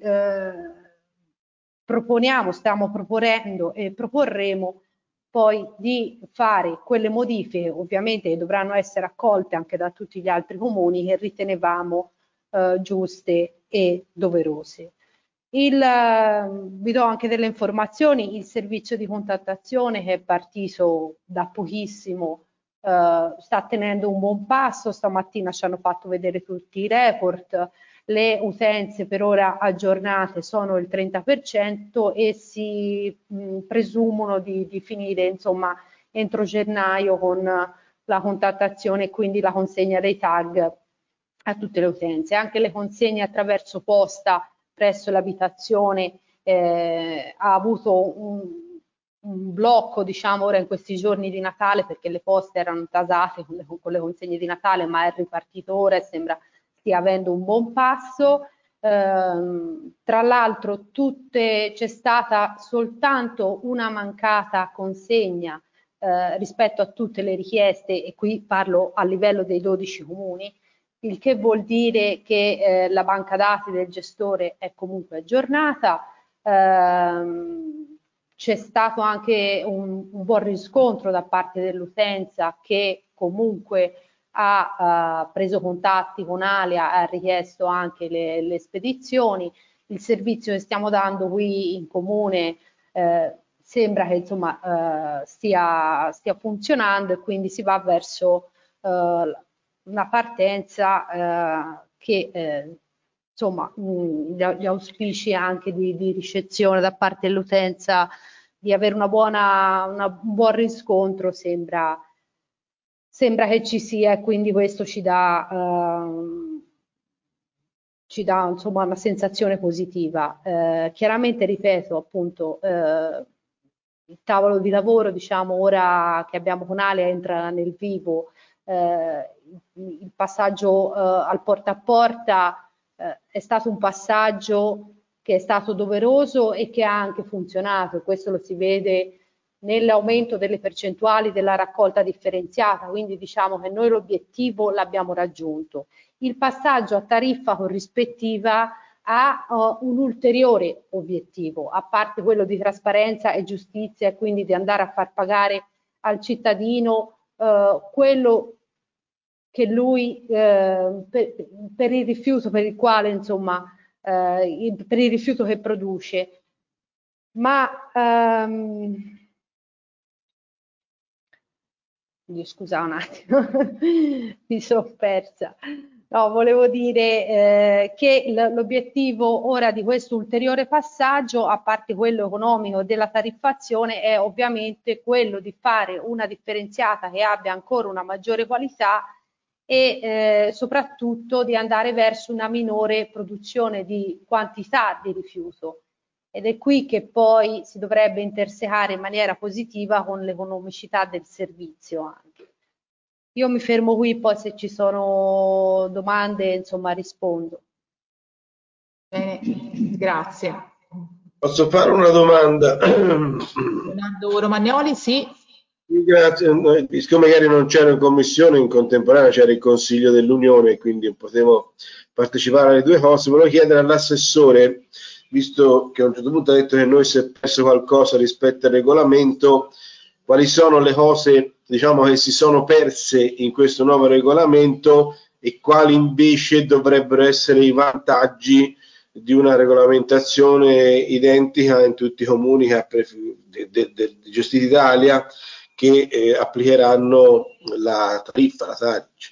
stiamo proponendo e proporremo poi di fare quelle modifiche, ovviamente che dovranno essere accolte anche da tutti gli altri comuni, che ritenevamo giuste e doverose. Vi do anche delle informazioni: il servizio di contattazione, che è partito da pochissimo, sta tenendo un buon passo. Stamattina ci hanno fatto vedere tutti i report, le utenze per ora aggiornate sono il 30% e si presumono di finire insomma entro gennaio con la contattazione e quindi la consegna dei tag a tutte le utenze. Anche le consegne attraverso posta presso l'abitazione ha avuto un blocco, diciamo, ora in questi giorni di Natale, perché le poste erano tasate con le consegne di Natale, ma è ripartito ora e sembra stia avendo un buon passo. Tra l'altro c'è stata soltanto una mancata consegna rispetto a tutte le richieste, e qui parlo a livello dei 12 comuni, il che vuol dire che la banca dati del gestore è comunque aggiornata. C'è stato anche un buon riscontro da parte dell'utenza, che comunque ha preso contatti con Alia, ha richiesto anche le spedizioni. Il servizio che stiamo dando qui in comune sembra che insomma stia funzionando, e quindi si va verso una partenza che insomma gli auspici anche di ricezione da parte dell'utenza, di avere un buon riscontro sembra che ci sia, e quindi questo ci dà insomma una sensazione positiva. Chiaramente, ripeto, appunto, il tavolo di lavoro, diciamo, ora che abbiamo con Alia entra nel vivo. Il passaggio al porta a porta è stato un passaggio che è stato doveroso e che ha anche funzionato. Questo lo si vede nell'aumento delle percentuali della raccolta differenziata, quindi diciamo che noi l'obiettivo l'abbiamo raggiunto. Il passaggio a tariffa corrispettiva ha un ulteriore obiettivo, a parte quello di trasparenza e giustizia, e quindi di andare a far pagare al cittadino quello che lui per il rifiuto per il quale insomma per il rifiuto che produce. Ma scusa un attimo, mi sono persa. No, volevo dire che l'obiettivo ora di questo ulteriore passaggio, a parte quello economico della tariffazione, è ovviamente quello di fare una differenziata che abbia ancora una maggiore qualità e soprattutto di andare verso una minore produzione di quantità di rifiuto. Ed è qui che poi si dovrebbe intersecare in maniera positiva con l'economicità del servizio anche. Io mi fermo qui, poi se ci sono domande, insomma, rispondo. Bene, grazie. Posso fare una domanda? Leonardo Romagnoli, sì. Grazie. Siccome magari non c'ero in commissione, in contemporanea c'era il Consiglio dell'Unione, quindi potevo partecipare alle due cose. Volevo chiedere all'assessore, visto che a un certo punto ha detto che noi si è perso qualcosa rispetto al regolamento, quali sono le cose, diciamo, che si sono perse in questo nuovo regolamento e quali invece dovrebbero essere i vantaggi di una regolamentazione identica in tutti i comuni di Gestiti Italia, che applicheranno la tariffa, la TARIC.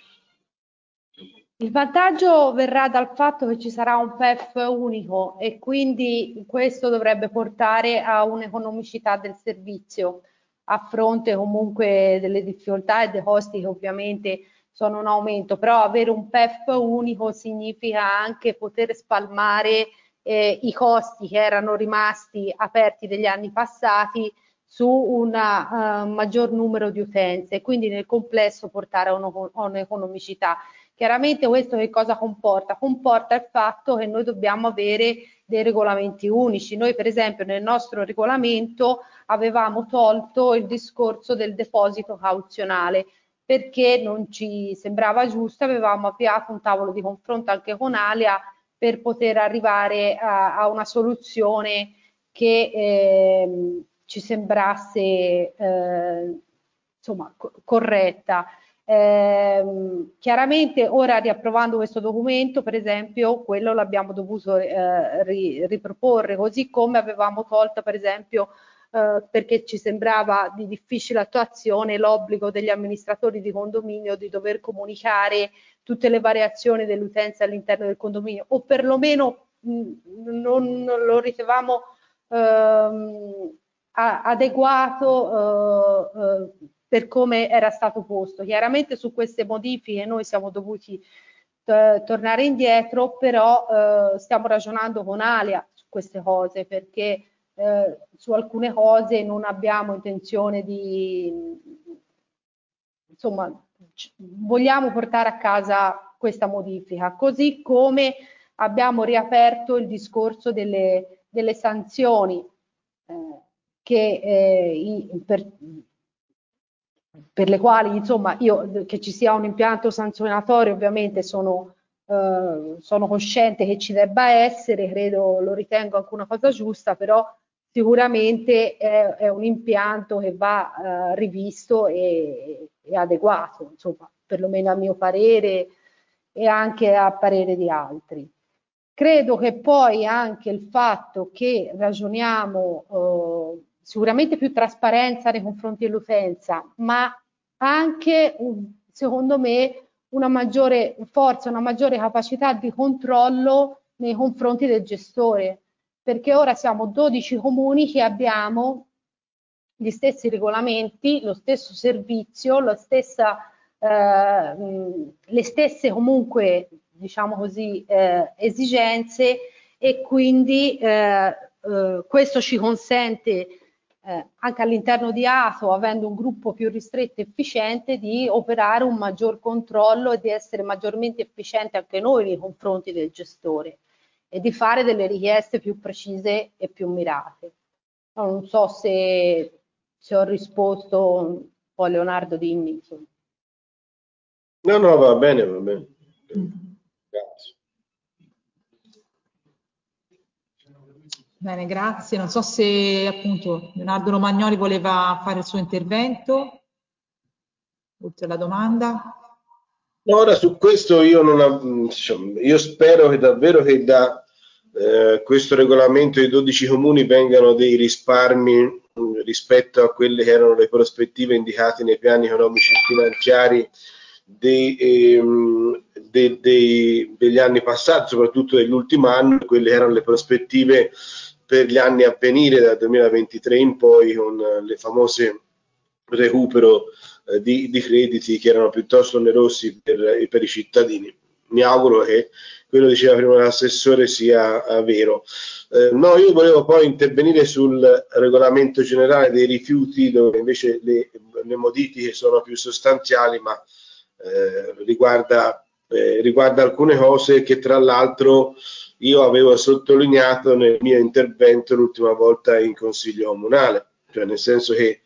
Il vantaggio verrà dal fatto che ci sarà un PEF unico, e quindi questo dovrebbe portare a un'economicità del servizio, a fronte comunque delle difficoltà e dei costi che ovviamente sono in aumento. Però avere un PEF unico significa anche poter spalmare i costi che erano rimasti aperti negli anni passati su un maggior numero di utenze, quindi nel complesso portare a un'economicità. Chiaramente questo che cosa comporta? Comporta il fatto che noi dobbiamo avere dei regolamenti unici. Noi per esempio nel nostro regolamento avevamo tolto il discorso del deposito cauzionale, perché non ci sembrava giusto. Avevamo avviato un tavolo di confronto anche con Alia per poter arrivare a una soluzione che ci sembrasse insomma corretta. Chiaramente ora, riapprovando questo documento, per esempio, quello l'abbiamo dovuto riproporre, così come avevamo tolto per esempio perché ci sembrava di difficile attuazione l'obbligo degli amministratori di condominio di dover comunicare tutte le variazioni dell'utenza all'interno del condominio, o perlomeno non lo ritenevamo adeguato per come era stato posto. Chiaramente su queste modifiche noi siamo dovuti tornare indietro, però stiamo ragionando con Alia su queste cose, perché su alcune cose non abbiamo intenzione di, insomma, vogliamo portare a casa questa modifica, così come abbiamo riaperto il discorso delle sanzioni per le quali, insomma, io che ci sia un impianto sanzionatorio ovviamente sono cosciente che ci debba essere, lo ritengo anche una cosa giusta, però sicuramente è un impianto che va rivisto e adeguato, insomma, perlomeno a mio parere e anche a parere di altri. Credo che poi anche il fatto che ragioniamo sicuramente più trasparenza nei confronti dell'utenza, ma anche, secondo me, una maggiore forza, una maggiore capacità di controllo nei confronti del gestore, perché ora siamo 12 comuni che abbiamo gli stessi regolamenti, lo stesso servizio, le stesse comunque, diciamo così, esigenze, e quindi questo ci consente anche all'interno di ASO, avendo un gruppo più ristretto e efficiente, di operare un maggior controllo e di essere maggiormente efficienti anche noi nei confronti del gestore e di fare delle richieste più precise e più mirate. Non so se ho risposto, poi Leonardo dimmi. Insomma. No, va bene. Grazie. Bene, grazie. Non so se appunto Leonardo Romagnoli voleva fare il suo intervento, oltre alla domanda. Ora su questo io spero che davvero che da questo regolamento dei 12 comuni vengano dei risparmi rispetto a quelle che erano le prospettive indicate nei piani economici e finanziari degli anni passati, soprattutto dell'ultimo anno, quelle erano le prospettive per gli anni a venire dal 2023 in poi, con le famose recupero di crediti che erano piuttosto onerosi per i cittadini. Mi auguro che quello che diceva prima l'assessore sia vero. No, io volevo poi intervenire sul regolamento generale dei rifiuti, dove invece le modifiche sono più sostanziali, ma riguarda alcune cose che tra l'altro io avevo sottolineato nel mio intervento l'ultima volta in Consiglio Comunale, cioè nel senso che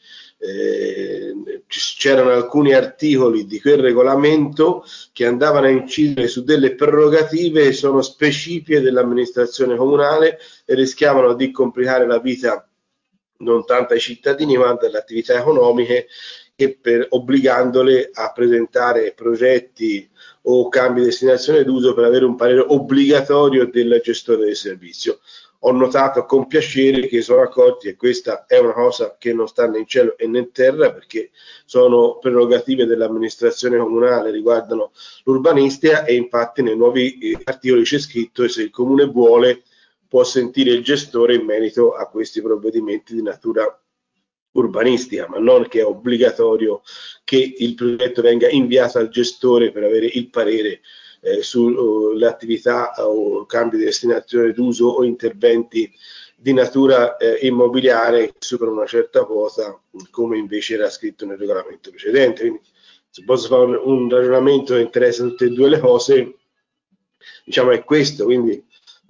c'erano alcuni articoli di quel regolamento che andavano a incidere su delle prerogative che sono specifiche dell'amministrazione comunale e rischiavano di complicare la vita non tanto ai cittadini ma alle attività economiche, obbligandole a presentare progetti o cambi di destinazione d'uso per avere un parere obbligatorio del gestore del servizio. Ho notato con piacere che sono accorti che questa è una cosa che non sta né in cielo e né in terra, perché sono prerogative dell'amministrazione comunale, riguardano l'urbanistica, e infatti nei nuovi articoli c'è scritto che se il comune vuole può sentire il gestore in merito a questi provvedimenti di natura urbanistica, ma non che è obbligatorio che il progetto venga inviato al gestore per avere il parere sulle attività o cambi di destinazione d'uso o interventi di natura immobiliare che superano una certa quota, come invece era scritto nel regolamento precedente. Quindi, se posso fare un ragionamento che interessa tutte e due le cose, diciamo è questo. Quindi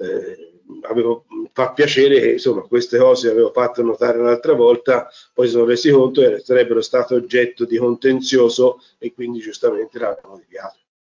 fa piacere che insomma queste cose avevo fatto notare l'altra volta, poi si sono resi conto che sarebbero state oggetto di contenzioso e quindi giustamente l'hanno modificato.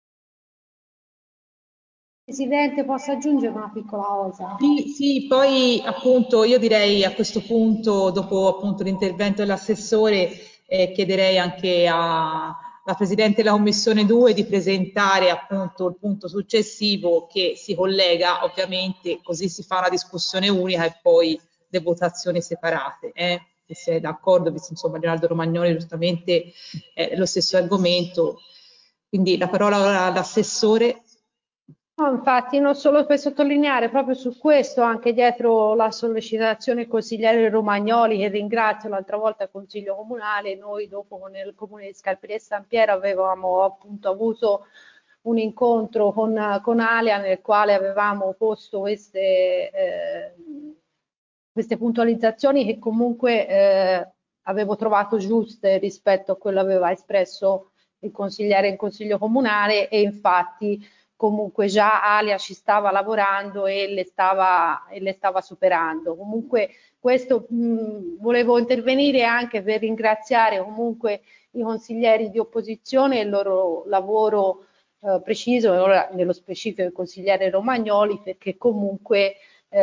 Presidente, posso aggiungere una piccola cosa? Sì, poi appunto io direi a questo punto, dopo appunto l'intervento dell'assessore, chiederei anche alla Presidente della Commissione 2 di presentare appunto il punto successivo che si collega, ovviamente, così si fa una discussione unica e poi le votazioni separate. se sei d'accordo, visto insomma Leonardo Romagnoli giustamente è lo stesso argomento. Quindi la parola all'assessore. No, infatti, non solo per sottolineare proprio su questo, anche dietro la sollecitazione del consigliere Romagnoli, che ringrazio l'altra volta il Consiglio Comunale, noi dopo nel Comune di Scalperi e San Piero avevamo appunto avuto un incontro con Alia nel quale avevamo posto queste puntualizzazioni che comunque avevo trovato giuste rispetto a quello che aveva espresso il consigliere in Consiglio Comunale, e infatti comunque già Alia ci stava lavorando e le stava superando. Comunque questo volevo intervenire anche per ringraziare comunque i consiglieri di opposizione e il loro lavoro preciso, e ora nello specifico il consigliere Romagnoli, perché comunque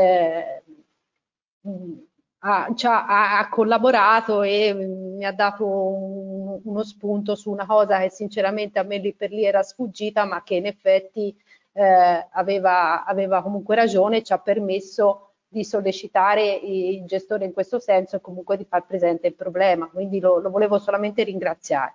ha collaborato e mi ha dato uno spunto su una cosa che sinceramente a me lì per lì era sfuggita, ma che in effetti aveva comunque ragione e ci ha permesso di sollecitare il gestore in questo senso e comunque di far presente il problema. Quindi lo volevo solamente ringraziare.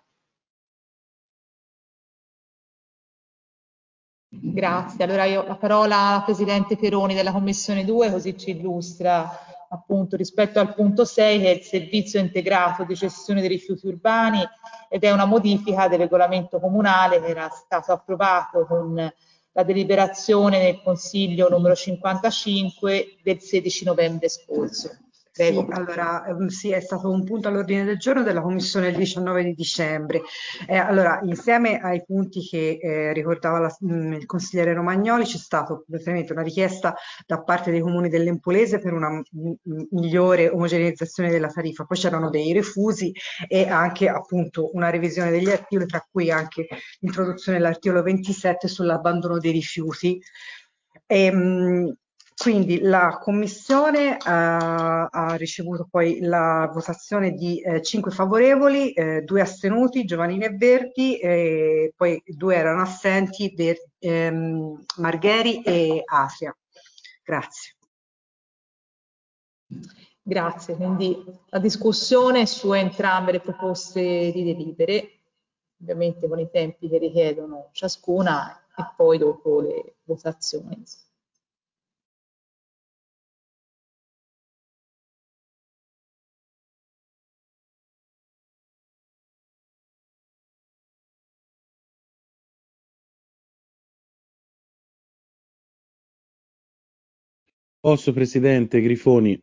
Grazie. Allora io la parola alla Presidente Peroni della Commissione 2, così ci illustra appunto rispetto al punto 6, che è il servizio integrato di gestione dei rifiuti urbani, ed è una modifica del regolamento comunale che era stato approvato con la deliberazione del Consiglio numero 55 del 16 novembre scorso. Prego. Sì, allora sì, è stato un punto all'ordine del giorno della Commissione il 19 di dicembre. Allora, insieme ai punti che ricordava il consigliere Romagnoli, c'è stata praticamente una richiesta da parte dei comuni dell'Empolese per una migliore omogeneizzazione della tariffa. Poi c'erano dei refusi e anche appunto una revisione degli articoli, tra cui anche l'introduzione dell'articolo 27 sull'abbandono dei rifiuti. Quindi la Commissione ha ricevuto poi la votazione di 5 favorevoli, 2 astenuti, Giovannini e Verdi, poi 2 erano assenti, Margheri e Asia. Grazie. Grazie, quindi la discussione su entrambe le proposte di delibere, ovviamente con i tempi che richiedono ciascuna, e poi dopo le votazioni. Posso, Presidente Grifoni?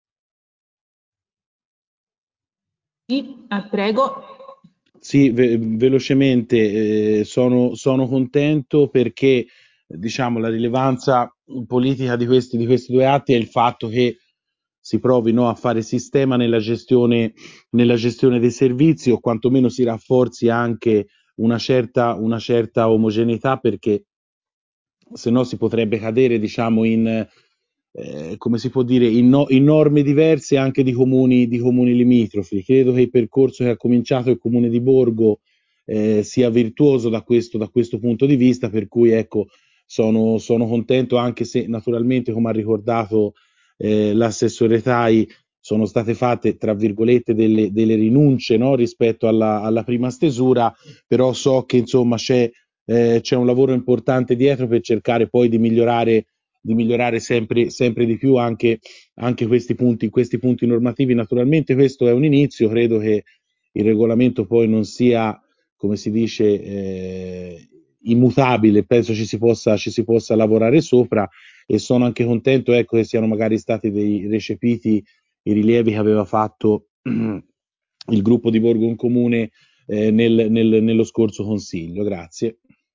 Sì, prego. Sì, velocemente, sono contento perché diciamo la rilevanza politica di questi 2 atti è il fatto che si provi, no, a fare sistema nella gestione dei servizi, o quantomeno si rafforzi anche una certa omogeneità, perché se no si potrebbe cadere, diciamo, in come si può dire, in norme diverse anche di comuni limitrofi. Credo che il percorso che ha cominciato il Comune di Borgo sia virtuoso da questo punto di vista, per cui ecco, sono contento, anche se naturalmente, come ha ricordato l'assessore Tai, sono state fatte, tra virgolette, delle rinunce, no, rispetto alla prima stesura, però so che insomma c'è un lavoro importante dietro per cercare poi di migliorare sempre di più anche questi punti normativi. Naturalmente questo è un inizio, credo che il regolamento poi non sia, come si dice, immutabile, penso ci si possa lavorare sopra, e sono anche contento, ecco, che siano magari stati recepiti i rilievi che aveva fatto il gruppo di Borgo in Comune nello scorso Consiglio. Grazie.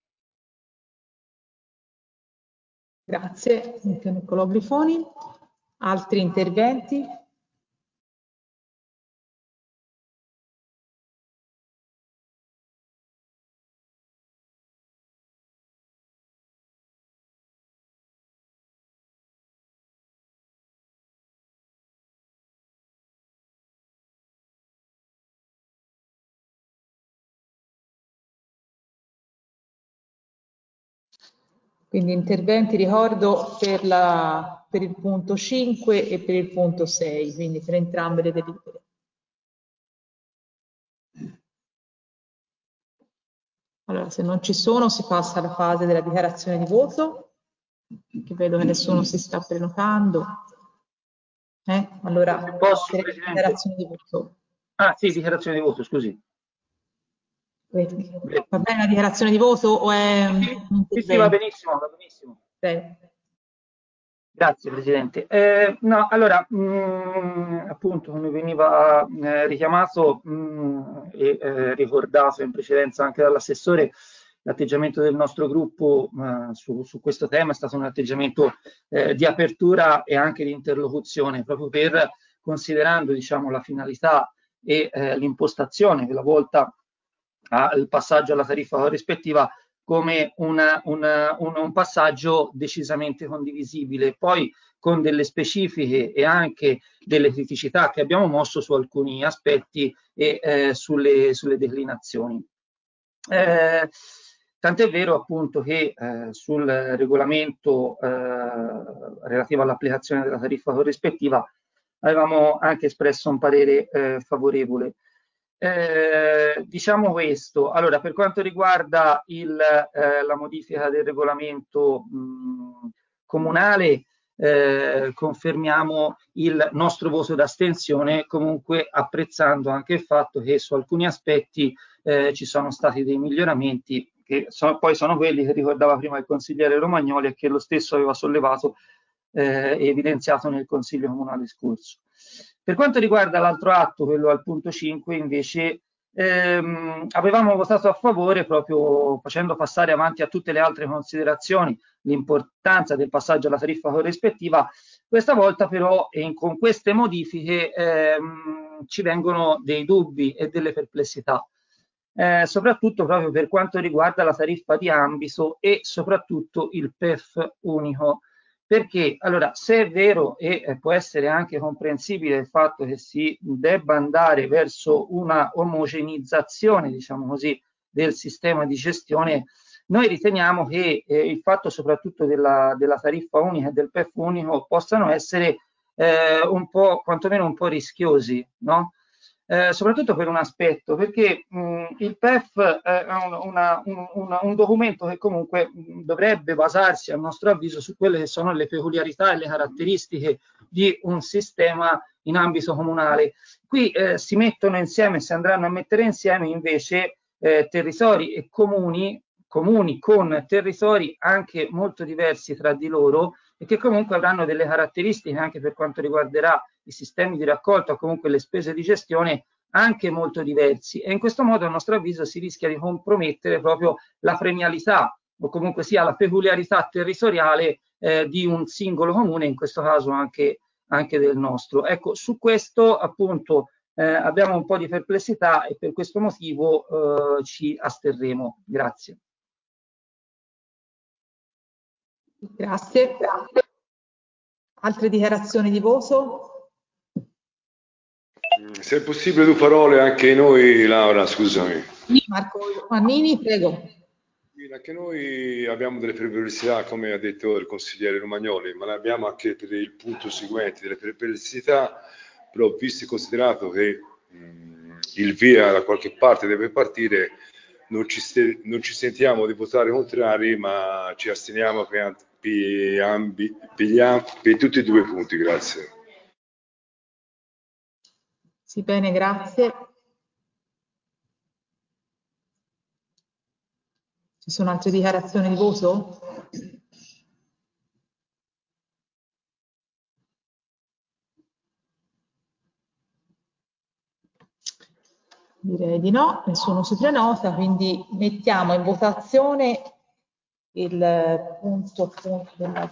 Grazie, Niccolò Grifoni. Altri interventi? Quindi interventi, ricordo, per il punto 5 e per il punto 6, quindi per entrambe le delibere. Allora, se non ci sono, si passa alla fase della dichiarazione di voto, che vedo che nessuno si sta prenotando. Allora, Se posso, Presidente. dichiarazione di voto. Ah, sì, dichiarazione di voto, scusi. Va bene la dichiarazione di voto o è Sì, va benissimo, va benissimo. Grazie Presidente. No, allora, appunto, come veniva richiamato e ricordato in precedenza anche dall'assessore, l'atteggiamento del nostro gruppo su questo tema è stato un atteggiamento di apertura e anche di interlocuzione, proprio per considerando, diciamo, la finalità e l'impostazione della volta al passaggio alla tariffa corrispettiva come un passaggio decisamente condivisibile, poi con delle specifiche e anche delle criticità che abbiamo mosso su alcuni aspetti e sulle declinazioni. Tant'è vero appunto che sul regolamento relativo all'applicazione della tariffa corrispettiva avevamo anche espresso un parere favorevole. Diciamo questo, allora per quanto riguarda la modifica del regolamento comunale, confermiamo il nostro voto d'astensione, comunque apprezzando anche il fatto che su alcuni aspetti ci sono stati dei miglioramenti che poi sono quelli che ricordava prima il consigliere Romagnoli e che lo stesso aveva sollevato e evidenziato nel Consiglio Comunale scorso. Per quanto riguarda l'altro atto, quello al punto 5, invece avevamo votato a favore proprio facendo passare avanti a tutte le altre considerazioni l'importanza del passaggio alla tariffa corrispettiva. Questa volta però con queste modifiche ci vengono dei dubbi e delle perplessità. Soprattutto proprio per quanto riguarda la tariffa di Ambiso e soprattutto il PEF unico. Perché, allora, se è vero e può essere anche comprensibile il fatto che si debba andare verso una omogenizzazione, diciamo così, del sistema di gestione, noi riteniamo che il fatto soprattutto della tariffa unica e del PEF unico possano essere un po', quantomeno un po' rischiosi, no? Soprattutto per un aspetto, perché il PEF è un documento che comunque dovrebbe basarsi, a nostro avviso, su quelle che sono le peculiarità e le caratteristiche di un sistema in ambito comunale. Qui si mettono insieme, si andranno a mettere insieme invece territori e comuni con territori anche molto diversi tra di loro e che comunque avranno delle caratteristiche anche per quanto riguarderà i sistemi di raccolta o comunque le spese di gestione anche molto diversi, e in questo modo a nostro avviso si rischia di compromettere proprio la premialità o comunque sia la peculiarità territoriale di un singolo comune, in questo caso anche del nostro. Ecco, su questo appunto abbiamo un po' di perplessità e per questo motivo ci asterremo. Grazie. Grazie. Altre dichiarazioni di voto? Se è possibile due parole anche noi, Laura, scusami. Marco Mannini, prego. Anche noi abbiamo delle perplessità, come ha detto il consigliere Romagnoli, ma ne abbiamo anche per il punto seguente, delle perplessità, però visto e considerato che il via da qualche parte deve partire, non ci sentiamo di votare contrari, ma ci asteniamo per tutti e due i punti. Grazie. Sì, bene, grazie. Ci sono altre dichiarazioni di voto? Direi di no, nessuno si prenota, quindi mettiamo in votazione il punto della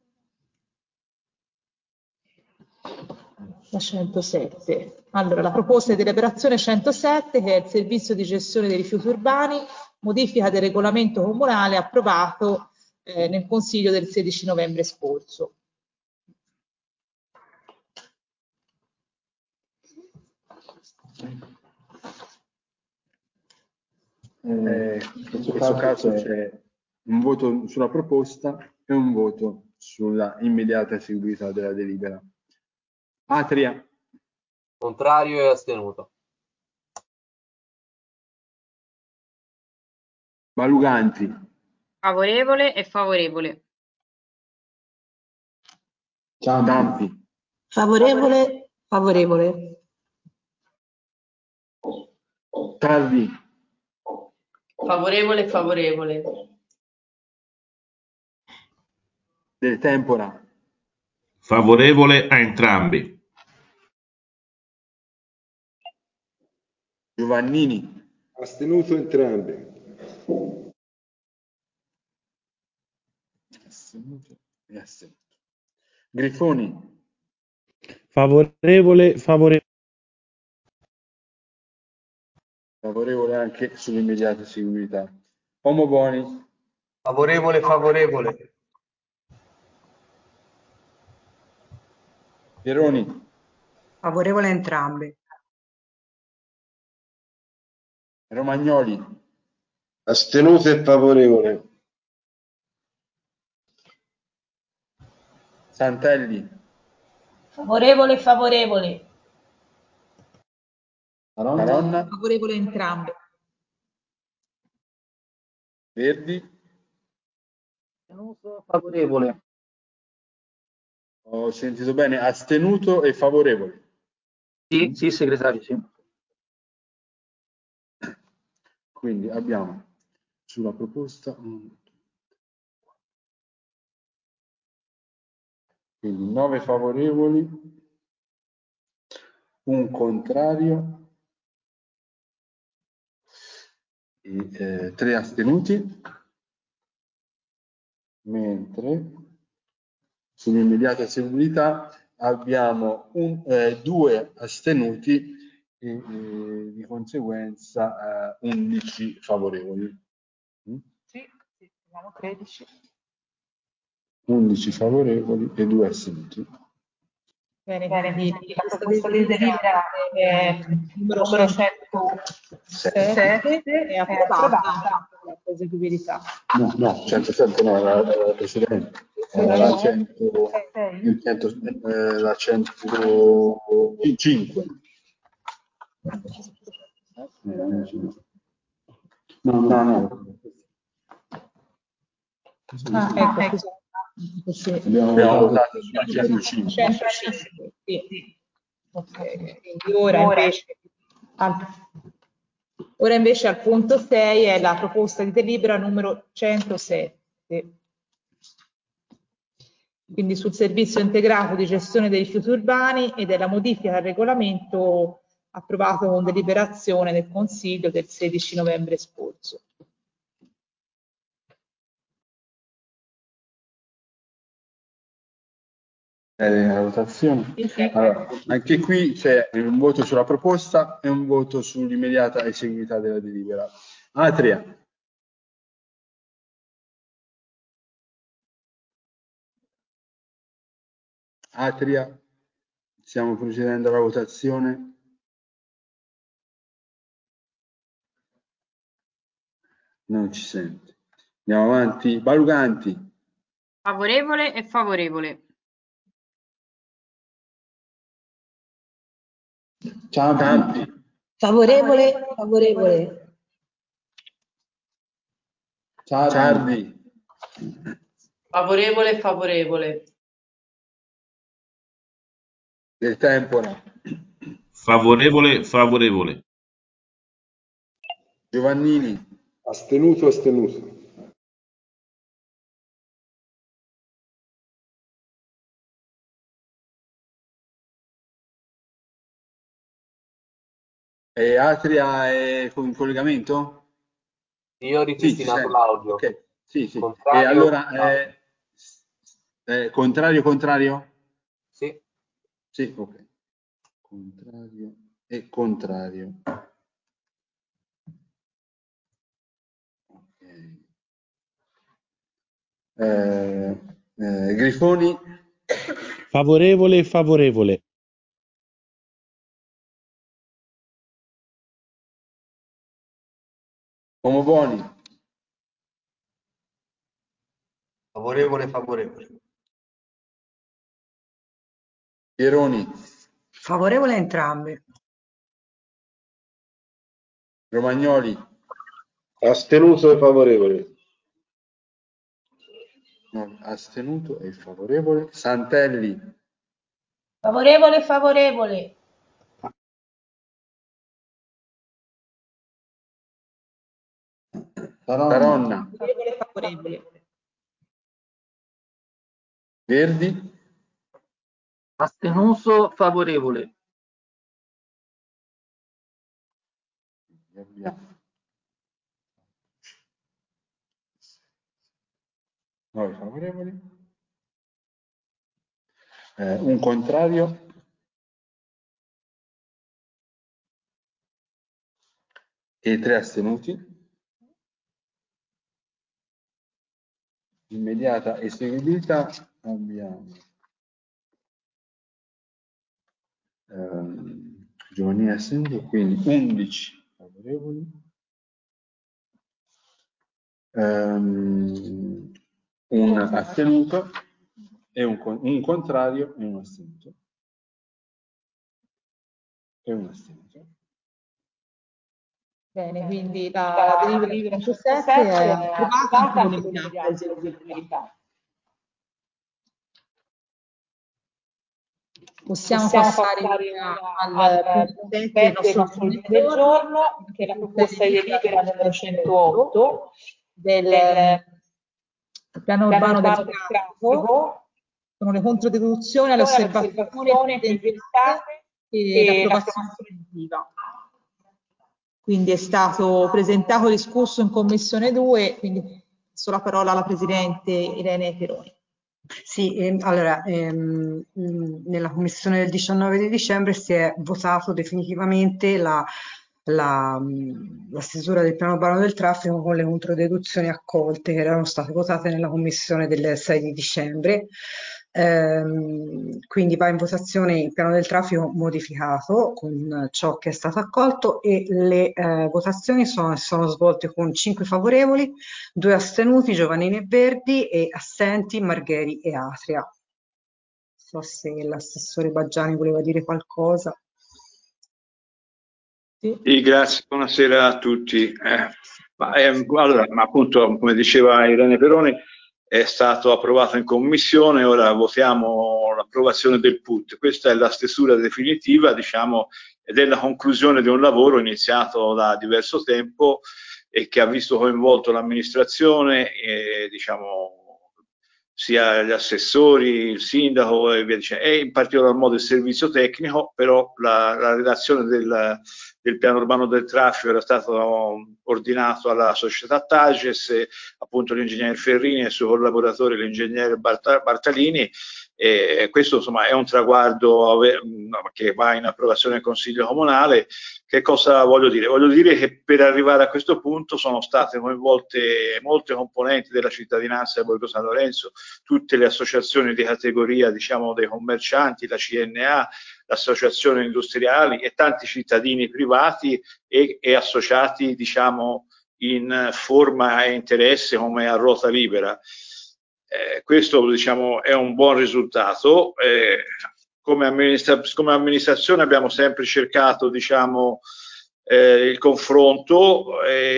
la 107. Allora, la proposta di deliberazione 107, che è il servizio di gestione dei rifiuti urbani, modifica del regolamento comunale approvato nel Consiglio del 16 novembre scorso. In questo caso c'è un voto sulla proposta e un voto sulla immediata eseguibilità della delibera. Atria. Contrario e astenuto. Baluganti, Favorevole e favorevole. Ciampi, Favorevole, favorevole. Tardi, Favorevole, favorevole. Del Tempora, Favorevole a entrambi. Giovannini, Astenuto entrambi. astenuto e astenuto. Grifoni, Favorevole, favorevole. favorevole anche sull'immediata eseguibilità. Omoboni, Favorevole, favorevole. Pieroni, Favorevole a entrambi. Romagnoli, Astenuto e favorevole. Santelli, Favorevole e favorevole. Maronna, Favorevole a entrambe. Verdi, Astenuto, favorevole. ho sentito bene, astenuto e favorevole. Sì, sì, segretario, sì. Quindi abbiamo sulla proposta quindi 9 favorevoli, un contrario e 3 astenuti, mentre sull'immediata eseguibilità abbiamo 2 astenuti e di conseguenza 11 favorevoli. Sì, abbiamo 13. 11 favorevoli e 2 astenuti. Bene, quindi la proposta di delibera è numero 107 è approvata per eseguibilità. No, 107 no, era la precedente. Era la 105. No. Ecco, sì. Abbiamo votato sulla 105. 105, sì. Ok, quindi ora invece al punto 6 è la proposta di delibera numero 107. Quindi sul servizio integrato di gestione dei rifiuti urbani e della modifica al regolamento approvato con deliberazione del Consiglio del 16 novembre scorso. La votazione. Allora, anche qui c'è un voto sulla proposta e un voto sull'immediata eseguibilità della delibera. Atria. Atria. Stiamo procedendo alla votazione. Non ci sente. Andiamo avanti. Baluganti. Favorevole e favorevole. Ciampi. Favorevole, favorevole. Ciardi. Favorevole, favorevole. Del Tempora. Favorevole, favorevole. Giovannini. Astenuto. E Atria è con collegamento? Io ho ripristinato l'audio. Ok, sì. E Contrario, allora, contrario? sì. Sì, ok. Contrario e contrario. Ok. Grifoni. Favorevole, favorevole. Omoboni. Favorevole, favorevole. Pieroni. Favorevole a entrambi. Romagnoli. Astenuto e favorevole. No, astenuto e favorevole. Santelli. Favorevole, favorevole. Taronna. Favorevole, favorevole. Verdi. Astenuto, favorevole. Abbiamo 9 favorevoli. Un contrario. E 3 astenuti. Immediata eseguibilità abbiamo Giovannini astenuto, quindi 11 favorevoli, un astenuto e un contrario e un astenuto. Bene, quindi la delibera 107 è approvata anche con l'immediata eseguibilità. Possiamo passare al punto 7 del nostro ordine del giorno, che è la proposta di delibera numero 108 del piano urbano del traffico. Sono le controdeduzioni alle osservazioni presentate e l'approvazione definitiva. Quindi è stato presentato e discusso in Commissione 2, quindi passo la parola alla Presidente Irene Peroni. Sì, allora, nella commissione del 19 di dicembre si è votato definitivamente la stesura del piano urbano del traffico con le controdeduzioni accolte che erano state votate nella commissione del 6 di dicembre. Quindi va in votazione il piano del traffico modificato con ciò che è stato accolto e le votazioni sono svolte con 5 favorevoli, 2 astenuti, Giovannini e Verdi, e assenti Margheri e Atria. Non so se l'assessore Baggiani voleva dire qualcosa. Sì, grazie, buonasera a tutti. Allora, appunto, come diceva Irene Peroni, è stato approvato in commissione, ora votiamo l'approvazione del PUT. Questa è la stesura definitiva, diciamo, ed è la conclusione di un lavoro iniziato da diverso tempo e che ha visto coinvolto l'amministrazione, diciamo, sia gli assessori, il sindaco e via dicendo, e in particolar modo il servizio tecnico, però la redazione del piano urbano del traffico era stato ordinato alla società Tages, appunto l'ingegner Ferrini e il suo collaboratore l'ingegnere Bartalini, e questo insomma è un traguardo che va in approvazione del Consiglio Comunale. Che cosa voglio dire? Voglio dire che per arrivare a questo punto sono state coinvolte molte componenti della cittadinanza di Borgo San Lorenzo, tutte le associazioni di categoria, diciamo, dei commercianti, la CNA, le associazioni industriali e tanti cittadini privati e associati, diciamo, in forma e interesse come a ruota libera. Questo, diciamo, è un buon risultato. Come amministrazione abbiamo sempre cercato, diciamo, il confronto,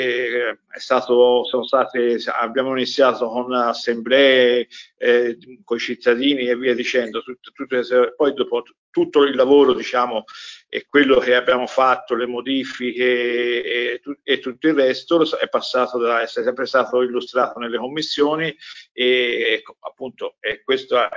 abbiamo iniziato con assemblee con i cittadini e via dicendo, poi dopo tutto il lavoro, diciamo, e quello che abbiamo fatto, le modifiche e tutto il resto è sempre stato illustrato nelle commissioni e appunto questo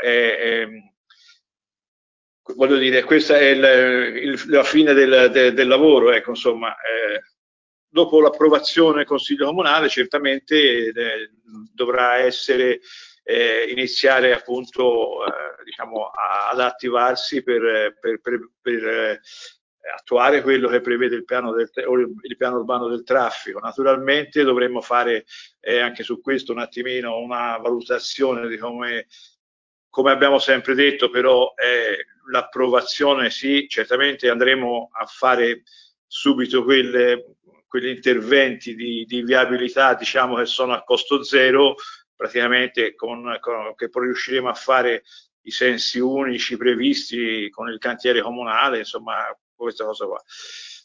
voglio dire, questa è la fine del lavoro, ecco, insomma, dopo l'approvazione del Consiglio Comunale certamente dovrà iniziare appunto diciamo, ad attivarsi per attuare quello che prevede il piano urbano del traffico. Naturalmente dovremmo fare anche su questo un attimino una valutazione di come abbiamo sempre detto, però l'approvazione sì, certamente andremo a fare subito quegli interventi di viabilità, diciamo, che sono a costo zero, praticamente che poi riusciremo a fare i sensi unici previsti con il cantiere comunale, insomma, questa cosa qua.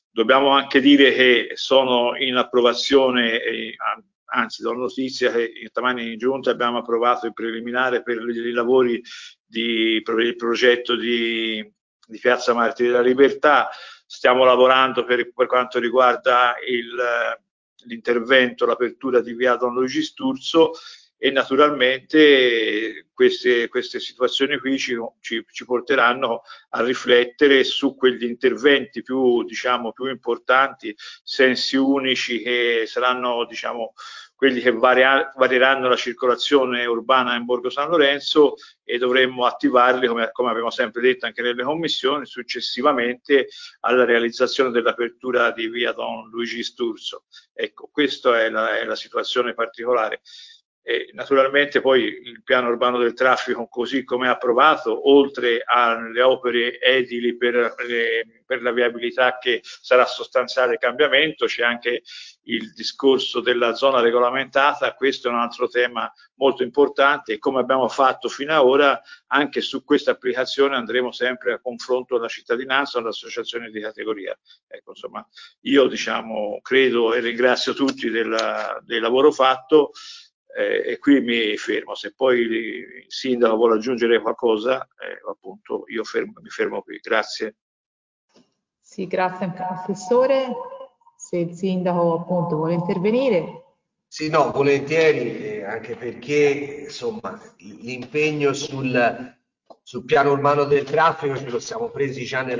Dobbiamo anche dire che sono in approvazione, anzi do notizia che stamani in giunta abbiamo approvato il preliminare per i lavori per il progetto di Piazza Martiri della Libertà. Stiamo lavorando per quanto riguarda l'intervento, l'apertura di via Don Luigi Sturzo, e naturalmente queste situazioni qui ci porteranno a riflettere su quegli interventi più importanti, sensi unici, che saranno quelli che varieranno la circolazione urbana in Borgo San Lorenzo, e dovremmo attivarli, come abbiamo sempre detto anche nelle commissioni, successivamente alla realizzazione dell'apertura di via Don Luigi Sturzo. Ecco, questa è la situazione particolare. E naturalmente poi il piano urbano del traffico, così come approvato, oltre alle opere edili per la viabilità, che sarà sostanziale cambiamento, c'è anche il discorso della zona regolamentata. Questo è un altro tema molto importante, e come abbiamo fatto fino ad ora, anche su questa applicazione andremo sempre a confronto alla cittadinanza, alle associazioni di categoria. Ecco, insomma, io credo e ringrazio tutti del lavoro fatto. E qui mi fermo. Se poi il sindaco vuole aggiungere qualcosa, appunto io mi fermo qui. Grazie. Sì, grazie anche all'assessore. Se il sindaco appunto vuole intervenire. Sì, no, volentieri, anche perché insomma l'impegno sul piano urbano del traffico ce lo siamo presi già nel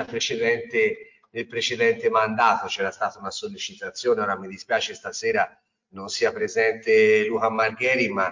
precedente mandato. C'era stata una sollecitazione, ora mi dispiace stasera non sia presente Luca Margheri, ma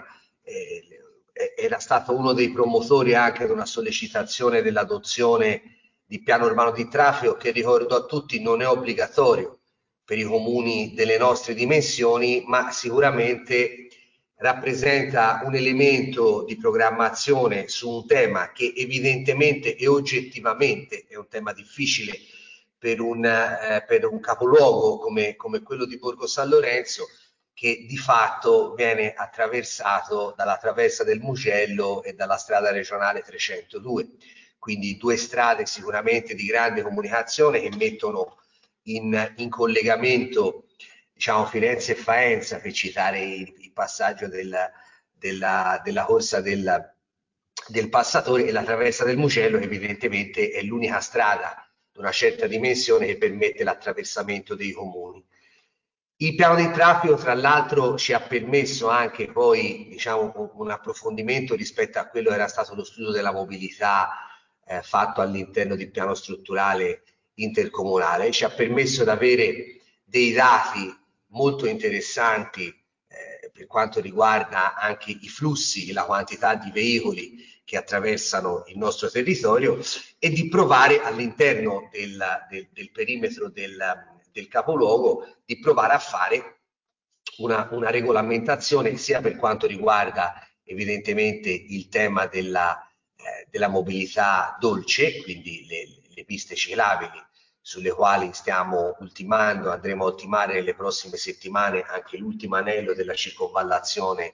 era stato uno dei promotori anche di una sollecitazione dell'adozione di piano urbano di traffico, che ricordo a tutti non è obbligatorio per i comuni delle nostre dimensioni, ma sicuramente rappresenta un elemento di programmazione su un tema che evidentemente e oggettivamente è un tema difficile per un capoluogo come quello di Borgo San Lorenzo, che di fatto viene attraversato dalla traversa del Mugello e dalla strada regionale 302. Quindi due strade sicuramente di grande comunicazione, che mettono in collegamento, Firenze e Faenza, per citare il passaggio della corsa del passatore, e la traversa del Mugello, che evidentemente è l'unica strada di una certa dimensione che permette l'attraversamento dei comuni. Il piano di traffico, tra l'altro, ci ha permesso anche poi un approfondimento rispetto a quello che era stato lo studio della mobilità fatto all'interno del piano strutturale intercomunale. Ci ha permesso di avere dei dati molto interessanti per quanto riguarda anche i flussi e la quantità di veicoli che attraversano il nostro territorio, e di provare all'interno del perimetro del capoluogo di provare a fare una regolamentazione, sia per quanto riguarda evidentemente il tema della mobilità dolce, quindi le piste ciclabili, sulle quali andremo a ultimare nelle prossime settimane anche l'ultimo anello della circonvallazione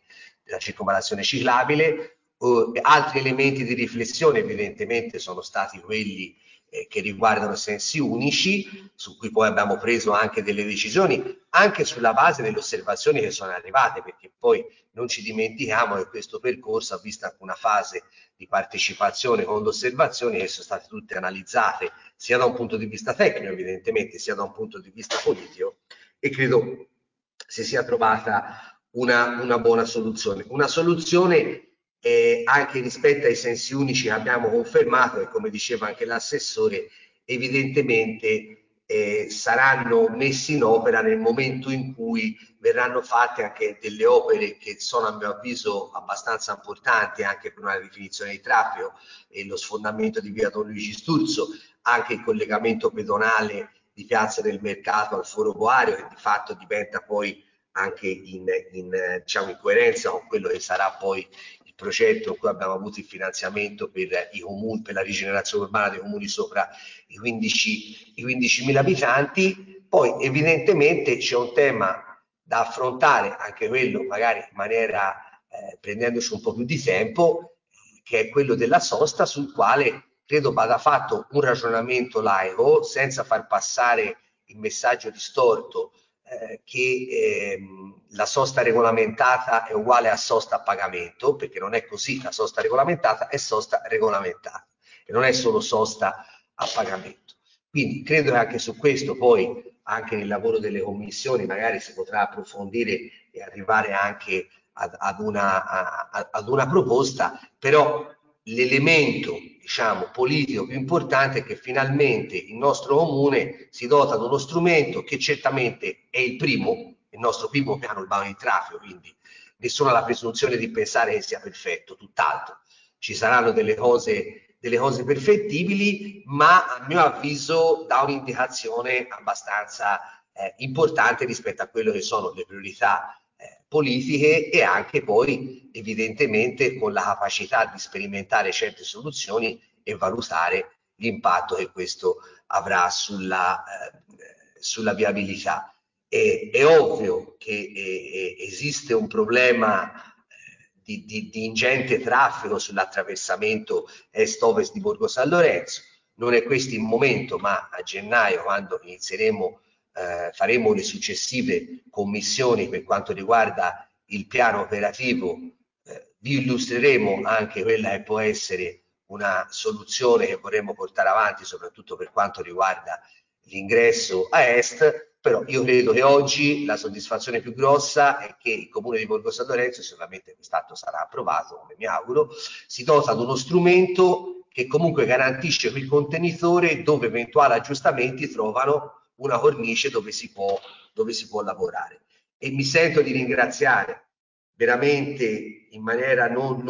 ciclabile. Altri elementi di riflessione evidentemente sono stati quelli che riguardano sensi unici, su cui poi abbiamo preso anche delle decisioni, anche sulla base delle osservazioni che sono arrivate, perché poi non ci dimentichiamo che questo percorso ha visto anche una fase di partecipazione con le osservazioni, che sono state tutte analizzate sia da un punto di vista tecnico evidentemente, sia da un punto di vista politico, e credo si sia trovata una buona soluzione. Una soluzione anche rispetto ai sensi unici che abbiamo confermato, e come diceva anche l'assessore, evidentemente saranno messi in opera nel momento in cui verranno fatte anche delle opere che sono, a mio avviso, abbastanza importanti anche per una definizione di traffico, e lo sfondamento di via Don Luigi Sturzo, anche il collegamento pedonale di Piazza del Mercato al Foro Boario, che di fatto diventa poi anche in coerenza con quello che sarà poi il progetto in cui abbiamo avuto il finanziamento per i comuni, per la rigenerazione urbana dei comuni sopra i 15.000 abitanti. Poi evidentemente c'è un tema da affrontare, anche quello magari in maniera prendendoci un po' più di tempo, che è quello della sosta, sul quale credo vada fatto un ragionamento laico, senza far passare il messaggio distorto che la sosta regolamentata è uguale a sosta a pagamento, perché non è così. La sosta regolamentata è sosta regolamentata e non è solo sosta a pagamento. Quindi credo che anche su questo poi, anche nel lavoro delle commissioni, magari si potrà approfondire e arrivare anche ad una proposta, però l'elemento, diciamo, politico più importante è che finalmente il nostro comune si dota di uno strumento che certamente è il nostro primo piano urbano di traffico, quindi nessuno ha la presunzione di pensare che sia perfetto, tutt'altro. Ci saranno delle cose perfettibili, ma a mio avviso dà un'indicazione abbastanza importante rispetto a quello che sono le priorità politiche e anche poi evidentemente con la capacità di sperimentare certe soluzioni e valutare l'impatto che questo avrà sulla viabilità. È ovvio che esiste un problema di ingente traffico sull'attraversamento est-ovest di Borgo San Lorenzo. Non è questo il momento, ma a gennaio, quando inizieremo, faremo le successive commissioni per quanto riguarda il piano operativo, vi illustreremo anche quella che può essere una soluzione che vorremmo portare avanti, soprattutto per quanto riguarda l'ingresso a est. Però io credo che oggi la soddisfazione più grossa è che il Comune di Borgo San Lorenzo, sicuramente quest'atto sarà approvato, come mi auguro, si dota di uno strumento che comunque garantisce quel contenitore dove eventuali aggiustamenti trovano una cornice dove si può lavorare. E mi sento di ringraziare veramente in maniera non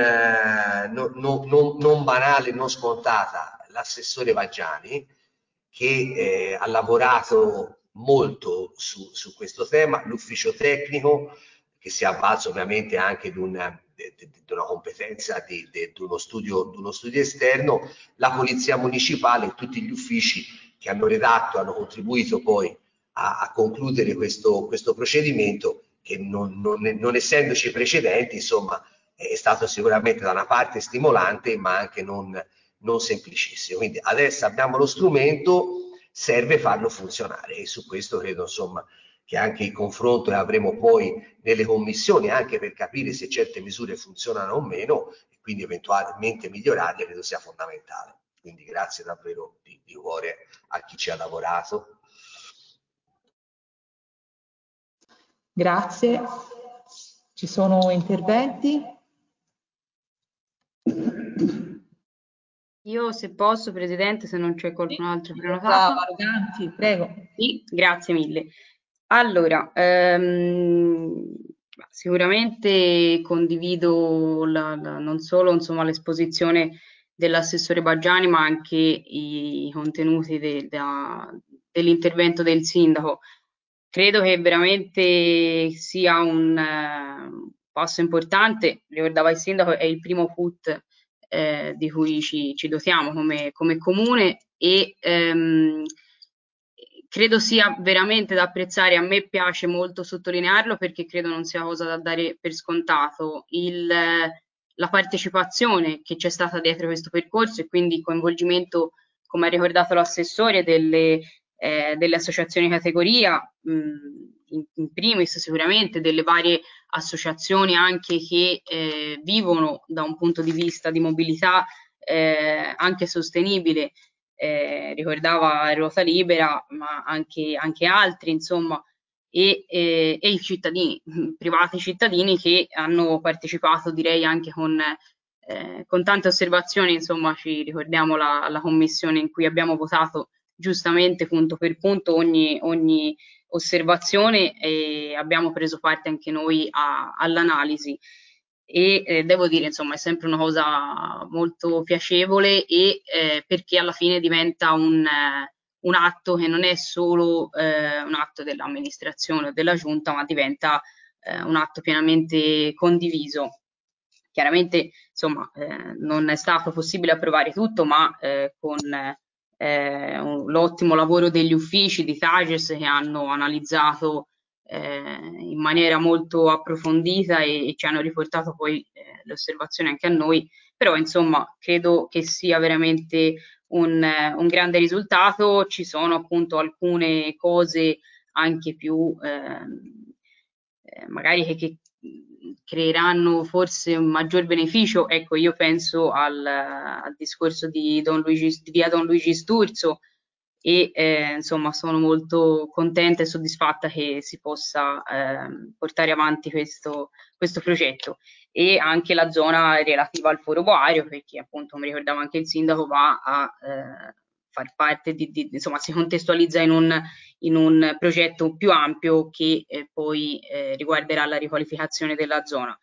banale, non scontata, l'assessore Vaggiani, che ha lavorato molto su questo tema, l'ufficio tecnico che si è avvalso ovviamente anche di una competenza di uno studio esterno, la polizia municipale e tutti gli uffici che hanno redatto, hanno contribuito poi a concludere questo procedimento che non essendoci precedenti, insomma, è stato sicuramente da una parte stimolante ma anche non semplicissimo. Quindi adesso abbiamo lo strumento, serve farlo funzionare e su questo credo insomma che anche il confronto che avremo poi nelle commissioni, anche per capire se certe misure funzionano o meno e quindi eventualmente migliorarle, credo sia fondamentale. Quindi grazie davvero di cuore a chi ci ha lavorato. Grazie. Ci sono interventi? Io se posso, Presidente, se non c'è qualcun altro prenotato. Brava, Arroganti, prego. Sì, grazie mille. Allora, sicuramente condivido non solo insomma, l'esposizione dell'assessore Baggiani, ma anche i contenuti dell'intervento del sindaco. Credo che veramente sia un passo importante, ricordava il sindaco, è il primo PUT di cui ci dotiamo come comune e credo sia veramente da apprezzare. A me piace molto sottolinearlo perché credo non sia cosa da dare per scontato la partecipazione che c'è stata dietro questo percorso e quindi il coinvolgimento, come ha ricordato l'assessore, delle associazioni categoria, in primis sicuramente, delle varie associazioni anche che vivono da un punto di vista di mobilità anche sostenibile, ricordava Ruota Libera, ma anche altri, insomma, e i cittadini, privati cittadini che hanno partecipato, direi anche con tante osservazioni, insomma, ci ricordiamo la commissione in cui abbiamo votato giustamente punto per punto ogni osservazione e abbiamo preso parte anche noi all'analisi e devo dire insomma è sempre una cosa molto piacevole e perché alla fine diventa un atto che non è solo un atto dell'amministrazione o della giunta, ma diventa un atto pienamente condiviso. Chiaramente insomma non è stato possibile approvare tutto, ma con l'ottimo lavoro degli uffici di Tages che hanno analizzato in maniera molto approfondita e ci hanno riportato poi le osservazioni anche a noi, però insomma credo che sia veramente un grande risultato. Ci sono appunto alcune cose anche più magari che creeranno forse un maggior beneficio. Ecco, io penso al discorso di via Don Luigi Sturzo, e insomma sono molto contenta e soddisfatta che si possa portare avanti questo progetto, e anche la zona relativa al Foro Boario, perché appunto mi ricordava anche il sindaco, va a far parte insomma, si contestualizza in un progetto più ampio che poi riguarderà la riqualificazione della zona.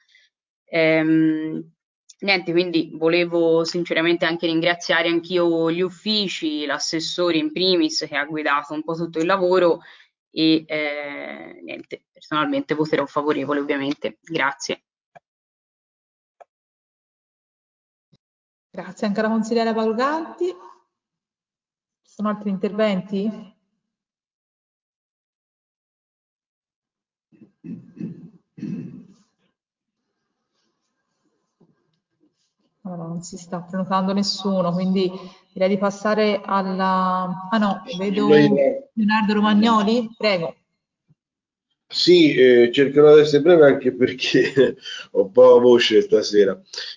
Niente, quindi volevo sinceramente anche ringraziare anch'io gli uffici, l'assessore in primis, che ha guidato un po' tutto il lavoro, e niente, personalmente voterò favorevole, ovviamente. Grazie. Grazie anche alla consigliera Paluganti. Ci sono altri interventi? Allora, non si sta prenotando nessuno, quindi direi di passare alla... Ah no, vedo Leonardo Romagnoli, prego. Sì, cercherò di essere breve anche perché ho poca voce stasera.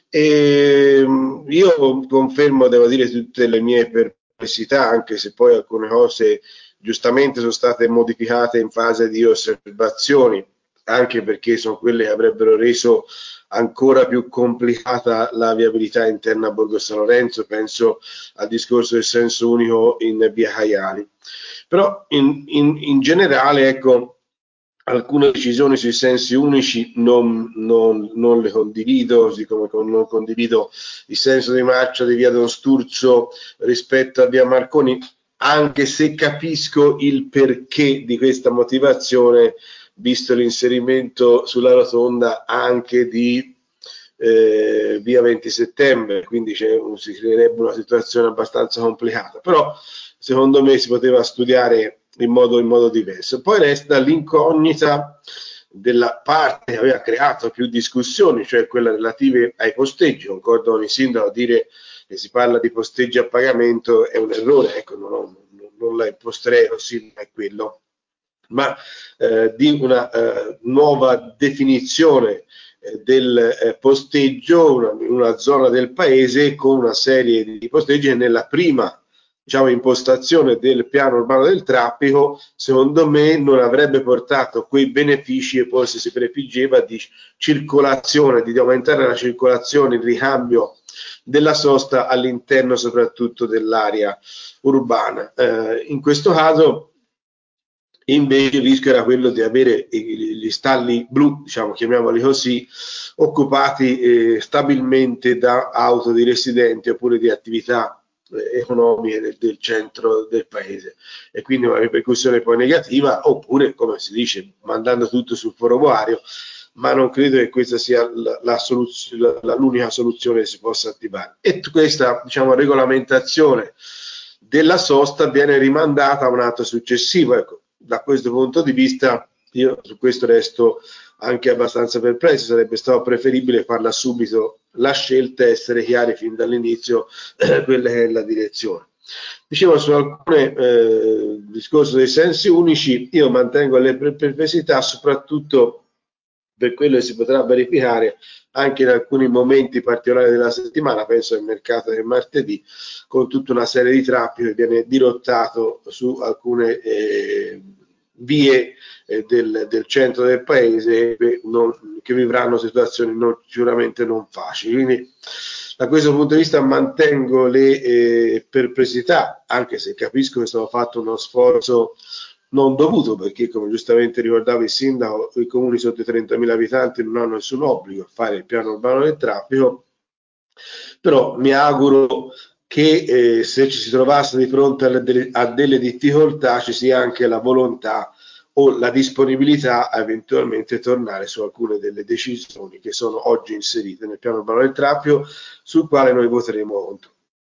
Io confermo, devo dire, tutte le mie perplessità, anche se poi alcune cose giustamente sono state modificate in fase di osservazioni, anche perché sono quelle che avrebbero reso ancora più complicata la viabilità interna a Borgo San Lorenzo. Penso al discorso del senso unico in via Caiali. Però in generale, ecco, alcune decisioni sui sensi unici non le condivido, così come non condivido il senso di marcia di via Don Sturzo rispetto a via Marconi, anche se capisco il perché di questa motivazione, visto l'inserimento sulla rotonda anche di via 20 settembre, quindi si creerebbe una situazione abbastanza complicata, però secondo me si poteva studiare in modo diverso. Poi resta l'incognita della parte che aveva creato più discussioni, cioè quella relative ai posteggi. Concordo con il sindaco a dire che si parla di posteggi a pagamento è un errore, ecco, non la imposterei così, è quello, ma di una nuova definizione del posteggio in una zona del paese con una serie di posteggi che nella prima, diciamo, impostazione del piano urbano del traffico, secondo me non avrebbe portato quei benefici e poi si prefiggeva di circolazione, di aumentare la circolazione, il ricambio della sosta all'interno soprattutto dell'area urbana. In questo caso invece il rischio era quello di avere gli stalli blu, diciamo, chiamiamoli così, occupati stabilmente da auto di residenti oppure di attività economiche del centro del paese, e quindi una ripercussione poi negativa, oppure, come si dice, mandando tutto sul Foro Boario, ma non credo che questa sia l'unica soluzione che si possa attivare. E questa, diciamo, regolamentazione della sosta viene rimandata a un atto successivo. Ecco, da questo punto di vista io su questo resto anche abbastanza perplesso, sarebbe stato preferibile farla subito la scelta e essere chiari fin dall'inizio quella che è la direzione. Dicevo, su alcune discorso dei sensi unici io mantengo le perplessità, soprattutto per quello che si potrà verificare anche in alcuni momenti particolari della settimana, penso al mercato del martedì, con tutta una serie di traffico che viene dirottato su alcune vie del centro del paese che vivranno situazioni sicuramente non facili. Quindi da questo punto di vista mantengo le perplessità, anche se capisco che è stato fatto uno sforzo non dovuto, perché come giustamente ricordava il sindaco, i comuni sotto i 30.000 abitanti non hanno nessun obbligo a fare il piano urbano del traffico, però mi auguro che se ci si trovasse di fronte a delle difficoltà ci sia anche la volontà o la disponibilità a eventualmente tornare su alcune delle decisioni che sono oggi inserite nel piano urbano del traffico, sul quale noi voteremo contro.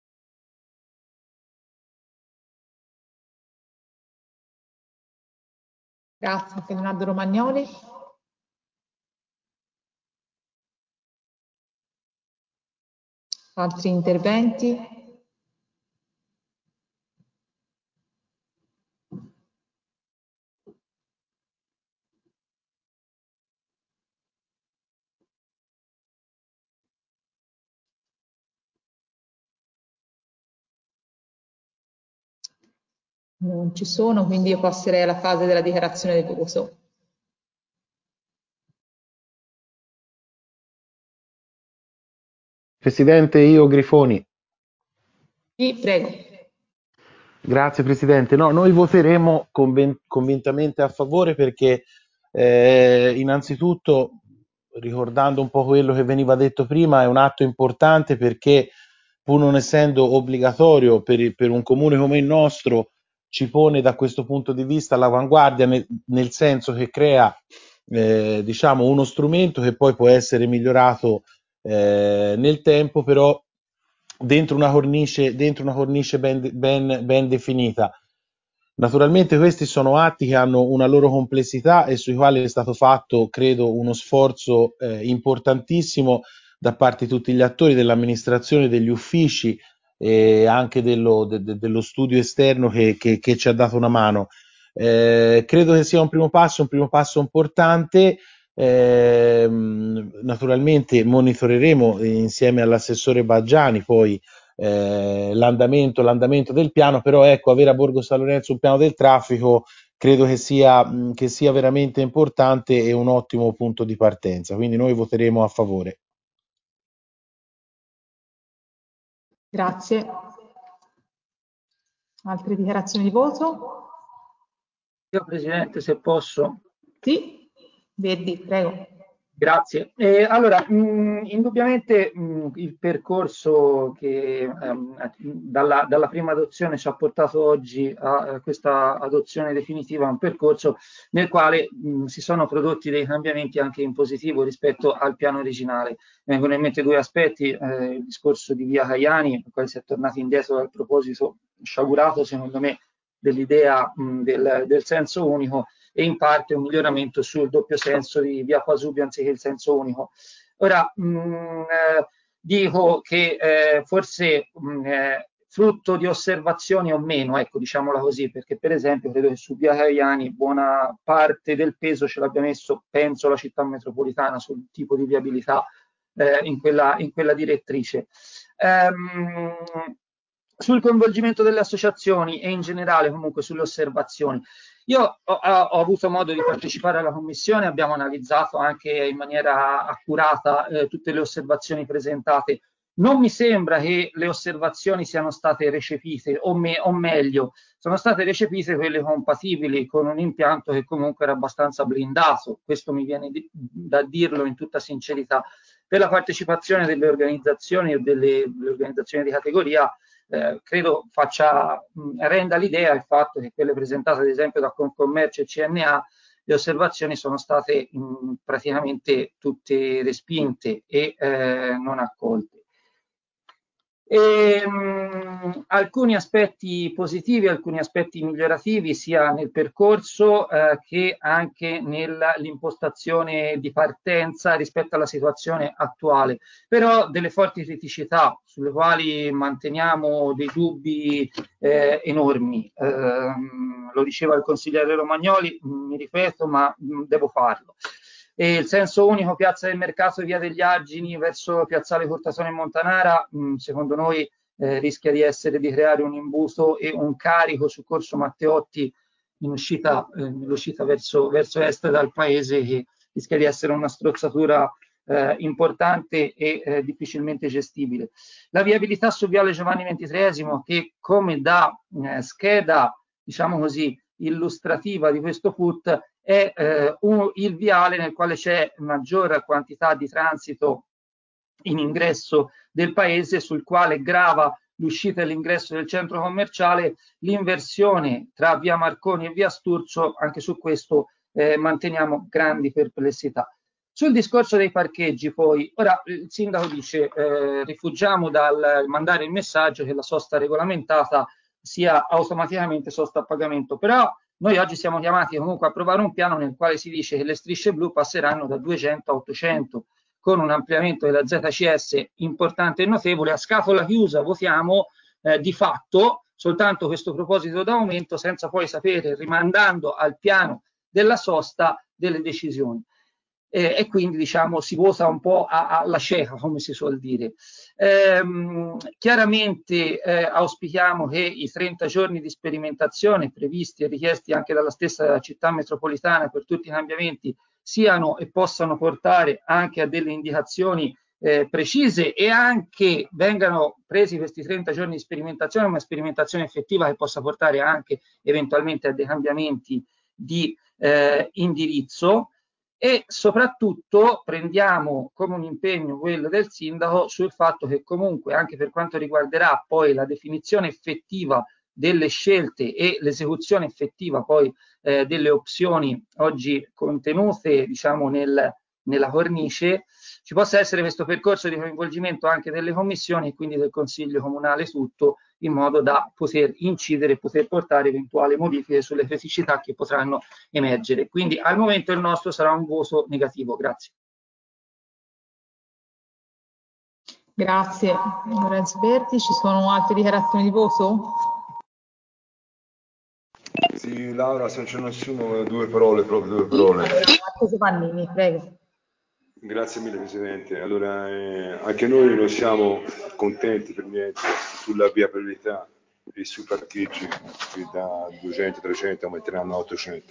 Grazie Leonardo Romagnoli. Altri interventi? Non ci sono, quindi io passerei alla fase della dichiarazione di voto. Presidente, io Grifoni. Sì, prego. Grazie Presidente. No, noi voteremo convintamente a favore perché innanzitutto, ricordando un po' quello che veniva detto prima, è un atto importante perché pur non essendo obbligatorio per un comune come il nostro, ci pone da questo punto di vista all'avanguardia nel senso che crea diciamo uno strumento che poi può essere migliorato nel tempo, però dentro una cornice ben definita. Naturalmente questi sono atti che hanno una loro complessità e sui quali è stato fatto, credo, uno sforzo importantissimo da parte di tutti gli attori dell'amministrazione, degli uffici e anche dello studio esterno che ci ha dato una mano. Credo che sia un primo passo importante. Naturalmente monitoreremo insieme all'assessore Baggiani poi l'andamento del piano, però ecco, avere a Borgo San Lorenzo un piano del traffico credo che sia veramente importante e un ottimo punto di partenza, quindi noi voteremo a favore. Grazie. Altre dichiarazioni di voto? Io Presidente, se posso. Sì, Verdi, prego. Grazie. Allora, indubbiamente il percorso che dalla prima adozione ci ha portato oggi a questa adozione definitiva è un percorso nel quale si sono prodotti dei cambiamenti anche in positivo rispetto al piano originale. Vengono in mente due aspetti, il discorso di Via Caiani, al quale si è tornati indietro dal proposito sciagurato, secondo me, dell'idea del senso unico, e in parte un miglioramento sul doppio senso di Via Pasubio anziché il senso unico. Ora, dico che forse frutto di osservazioni o meno, ecco, diciamola così, perché per esempio credo che su Via Caiani buona parte del peso ce l'abbia messo, penso, la città metropolitana sul tipo di viabilità in quella direttrice. Sul coinvolgimento delle associazioni e in generale comunque sulle osservazioni. Io ho avuto modo di partecipare alla commissione, abbiamo analizzato anche in maniera accurata tutte le osservazioni presentate. Non mi sembra che le osservazioni siano state recepite, o meglio, sono state recepite quelle compatibili con un impianto che comunque era abbastanza blindato, questo mi viene da dirlo in tutta sincerità. Per la partecipazione delle organizzazioni o delle organizzazioni di categoria, credo renda l'idea il fatto che quelle presentate ad esempio da Confcommercio e CNA, le osservazioni sono state praticamente tutte respinte e non accolte. Alcuni aspetti positivi, alcuni aspetti migliorativi sia nel percorso che anche nell'impostazione di partenza rispetto alla situazione attuale, però delle forti criticità sulle quali manteniamo dei dubbi enormi. Lo diceva il consigliere Romagnoli, mi ripeto, ma devo farlo. E il senso unico Piazza del Mercato e Via degli Argini verso Piazzale Cortasone e Montanara, secondo noi rischia di creare un imbuto e un carico su Corso Matteotti in uscita verso est dal paese, che rischia di essere una strozzatura importante e difficilmente gestibile. La viabilità su Viale Giovanni XXIII, che come da scheda, diciamo così, illustrativa di questo PUT, è il viale nel quale c'è maggior quantità di transito in ingresso del paese, sul quale grava l'uscita e l'ingresso del centro commerciale. L'inversione tra via Marconi e via Sturzo, anche su questo manteniamo grandi perplessità. Sul discorso dei parcheggi poi, ora il sindaco dice rifuggiamo dal mandare il messaggio che la sosta regolamentata sia automaticamente sosta a pagamento, però noi oggi siamo chiamati comunque a approvare un piano nel quale si dice che le strisce blu passeranno da 200 a 800, con un ampliamento della ZCS importante e notevole. A scatola chiusa votiamo di fatto soltanto questo proposito d'aumento, senza poi sapere, rimandando al piano della sosta, delle decisioni. e quindi diciamo si vota un po' alla cieca, come si suol dire. Chiaramente auspichiamo che i 30 giorni di sperimentazione previsti e richiesti anche dalla stessa città metropolitana per tutti i cambiamenti siano e possano portare anche a delle indicazioni precise e anche vengano presi questi 30 giorni di sperimentazione, una sperimentazione effettiva che possa portare anche eventualmente a dei cambiamenti di indirizzo. E soprattutto prendiamo come un impegno quello del sindaco sul fatto che comunque anche per quanto riguarderà poi la definizione effettiva delle scelte e l'esecuzione effettiva poi delle opzioni oggi contenute diciamo nella cornice, ci possa essere questo percorso di coinvolgimento anche delle commissioni e quindi del Consiglio Comunale tutto, in modo da poter incidere e poter portare eventuali modifiche sulle criticità che potranno emergere. Quindi al momento il nostro sarà un voto negativo. Grazie. Grazie Lorenzo Berti. Ci sono altre dichiarazioni di voto? Sì, Laura, se non c'è nessuno, due parole, proprio due parole. Marco Giovannini, prego. Grazie mille Presidente. Allora, anche noi non siamo contenti per niente sulla viabilità e sui parcheggi che da 200-300 aumenteranno a 800.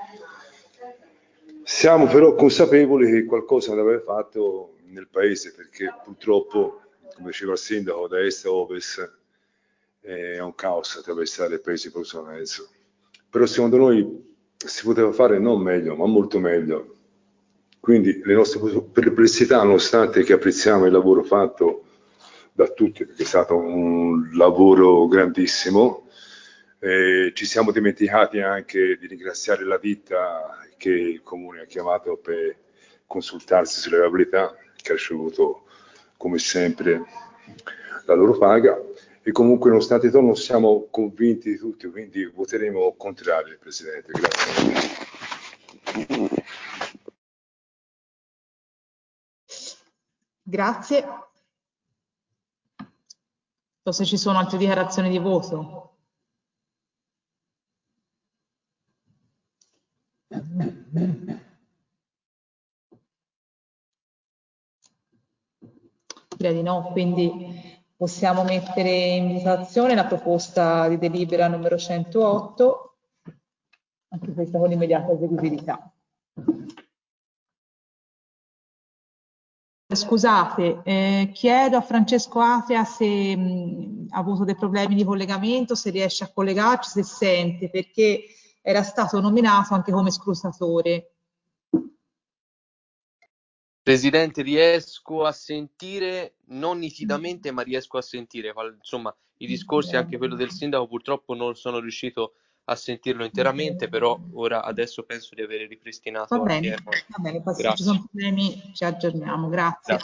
Siamo però consapevoli che qualcosa deve aver fatto nel Paese, perché purtroppo, come diceva il Sindaco, da est a ovest è un caos attraversare il Paese per questo mezzo. Però secondo noi si poteva fare non meglio, ma molto meglio. Quindi le nostre perplessità, nonostante che apprezziamo il lavoro fatto da tutti, perché è stato un lavoro grandissimo, ci siamo dimenticati anche di ringraziare la ditta che il Comune ha chiamato per consultarsi sulle viabilità, che ha ricevuto come sempre la loro paga, e comunque nonostante tutto non siamo convinti di tutti, quindi voteremo contrario, Presidente. Grazie. Grazie. Non so se ci sono altre dichiarazioni di voto. Direi di no, quindi possiamo mettere in votazione la proposta di delibera numero 108, anche questa con immediata eseguibilità. Scusate, chiedo a Francesco Atria se ha avuto dei problemi di collegamento, se riesce a collegarci, se sente, perché era stato nominato anche come scrutatore. Presidente, riesco a sentire, non nitidamente, ma riesco a sentire. Insomma, i discorsi, anche quello del sindaco, purtroppo non sono riuscito a sentirlo interamente, però adesso penso di avere ripristinato Va bene, poi se ci sono problemi ci aggiorniamo, grazie.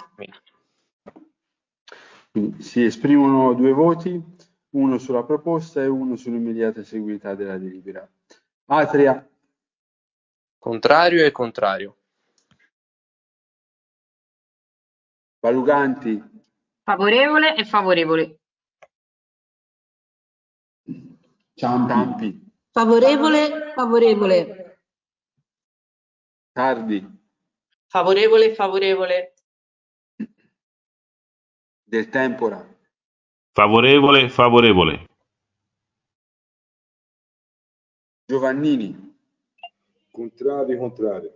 Quindi si esprimono due voti, uno sulla proposta e uno sull'immediata eseguibilità della delibera. Atria. Contrario e contrario. Valuganti. Favorevole e favorevole. Ciampi. Favorevole, favorevole. Tardi. Favorevole e favorevole. Del Tempora. Favorevole, favorevole. Giovannini. Contrario, contrario.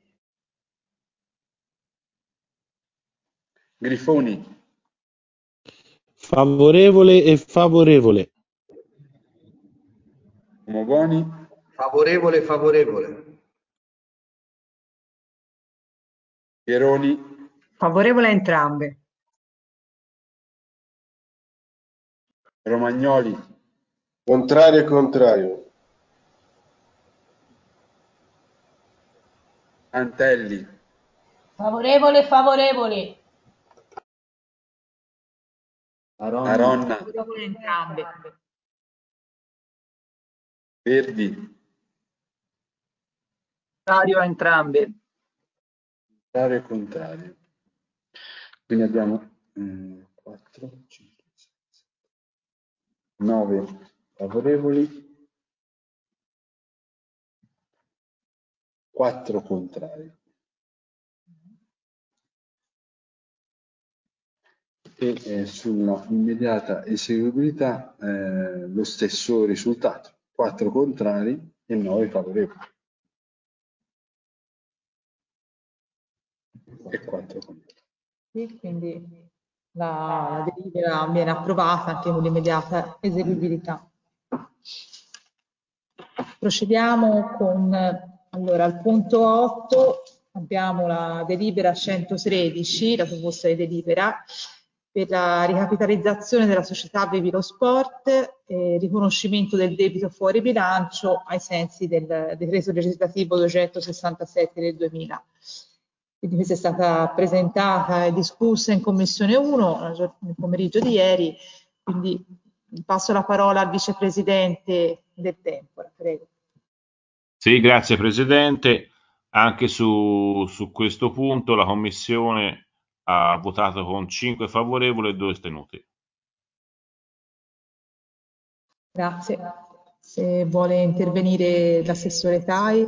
Grifoni. Favorevole e favorevole. Omoboni. Favorevole, favorevole. Pieroni. Favorevole a entrambe. Romagnoli. Contrario e contrario. Antelli. Favorevole, favorevole. Aronna. Favorevole entrambe. Verdi. Contrario a entrambe. Contrario e contrario. Quindi abbiamo 4, 5, 6, 9 favorevoli, 4 contrari. e sulla immediata eseguibilità lo stesso risultato, 4 contrari e 9 favorevoli. E 4 contrari. Sì, quindi la delibera viene approvata anche con l'immediata eseguibilità. Procediamo con allora al punto 8, abbiamo la delibera 113, la proposta di delibera per la ricapitalizzazione della società Vivi lo Sport e riconoscimento del debito fuori bilancio ai sensi del decreto legislativo 267 del 2000. Quindi questa è stata presentata e discussa in Commissione 1 nel pomeriggio di ieri, quindi passo la parola al vicepresidente del Tempora, prego. Sì, grazie Presidente. Anche su questo punto la Commissione ha votato con 5 favorevoli e 2 astenuti. Grazie. Se vuole intervenire l'assessore Tai.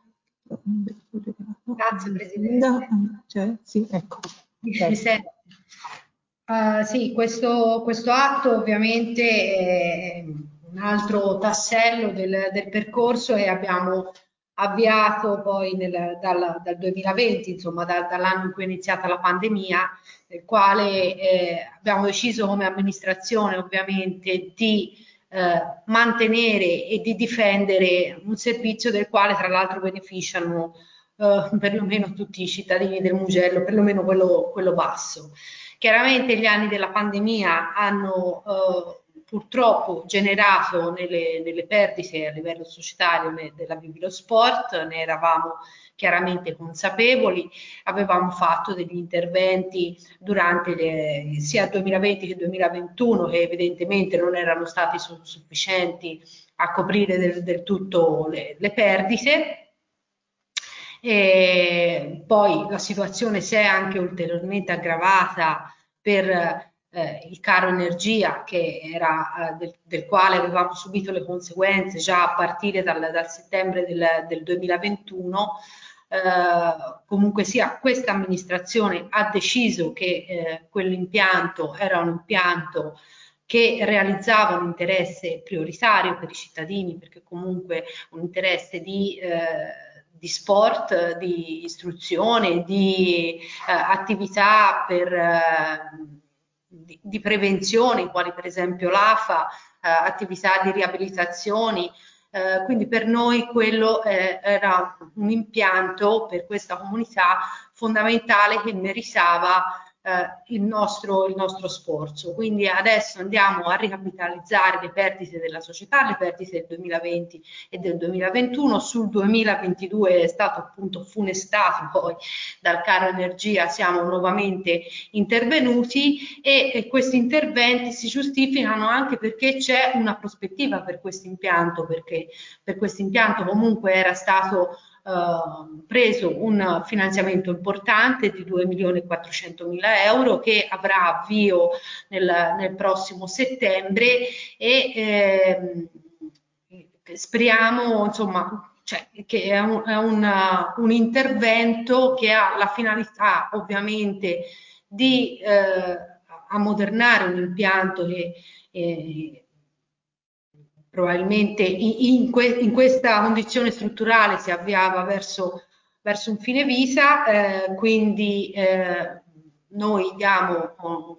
Grazie Presidente. Sì, ecco. Mi sente? Sì, questo atto ovviamente è un altro tassello del percorso e abbiamo avviato poi dal 2020, insomma dall'anno in cui è iniziata la pandemia, nel quale abbiamo deciso come amministrazione ovviamente di mantenere e di difendere un servizio del quale tra l'altro beneficiano perlomeno tutti i cittadini del Mugello, perlomeno quello basso. Chiaramente gli anni della pandemia hanno purtroppo generato nelle perdite a livello societario della Vivi lo Sport, ne eravamo chiaramente consapevoli, avevamo fatto degli interventi durante sia il 2020 che il 2021 che evidentemente non erano stati sufficienti a coprire del tutto le perdite. E poi la situazione si è anche ulteriormente aggravata per il caro energia che era, del quale avevamo subito le conseguenze già a partire dal settembre del 2021. Comunque sia, questa amministrazione ha deciso che quell'impianto era un impianto che realizzava un interesse prioritario per i cittadini, perché comunque un interesse di sport, di istruzione, di attività di prevenzione, quali per esempio l'AFA, attività di riabilitazioni. Quindi per noi quello era un impianto per questa comunità fondamentale che meritava il nostro sforzo. Quindi adesso andiamo a ricapitalizzare le perdite della società, le perdite del 2020 e del 2021. Sul 2022 è stato appunto funestato poi dal caro energia, siamo nuovamente intervenuti e questi interventi si giustificano anche perché c'è una prospettiva per questo impianto, perché per questo impianto comunque era stato preso un finanziamento importante di 2.400.000 euro che avrà avvio nel prossimo settembre e speriamo insomma che è un intervento che ha la finalità ovviamente di ammodernare un impianto che probabilmente in questa condizione strutturale si avviava verso un fine vita, quindi noi diamo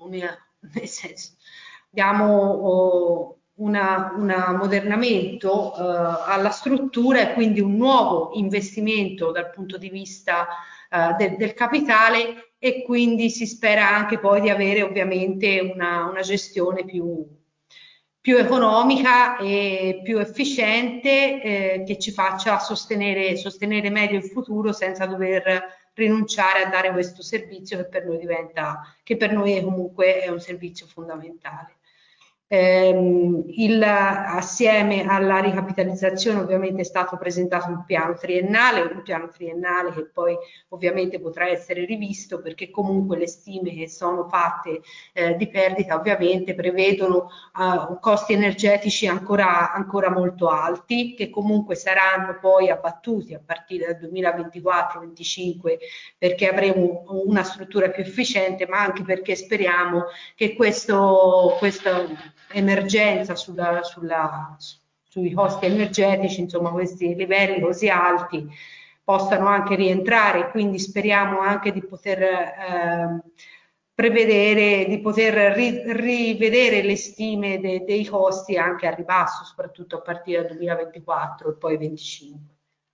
un ammodernamento alla struttura e quindi un nuovo investimento dal punto di vista del capitale e quindi si spera anche poi di avere ovviamente una gestione più economica e più efficiente che ci faccia sostenere meglio il futuro senza dover rinunciare a dare questo servizio che per noi comunque è un servizio fondamentale. Assieme alla ricapitalizzazione ovviamente è stato presentato un piano triennale che poi ovviamente potrà essere rivisto, perché comunque le stime che sono fatte di perdita ovviamente prevedono costi energetici ancora molto alti, che comunque saranno poi abbattuti a partire dal 2024-25, perché avremo una struttura più efficiente, ma anche perché speriamo che questa emergenza sui costi energetici, insomma questi livelli così alti, possano anche rientrare, quindi speriamo anche di poter prevedere, di poter rivedere le stime dei costi anche a ribasso, soprattutto a partire dal 2024 e poi 2025.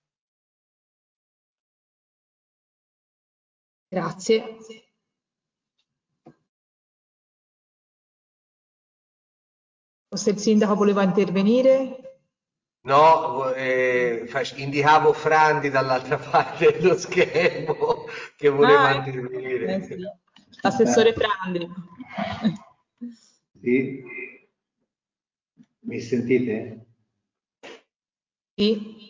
Grazie. Se il sindaco voleva intervenire? No, indicavo Frandi dall'altra parte dello schermo che voleva intervenire. Sì. Assessore Frandi. Sì. Mi sentite? Sì.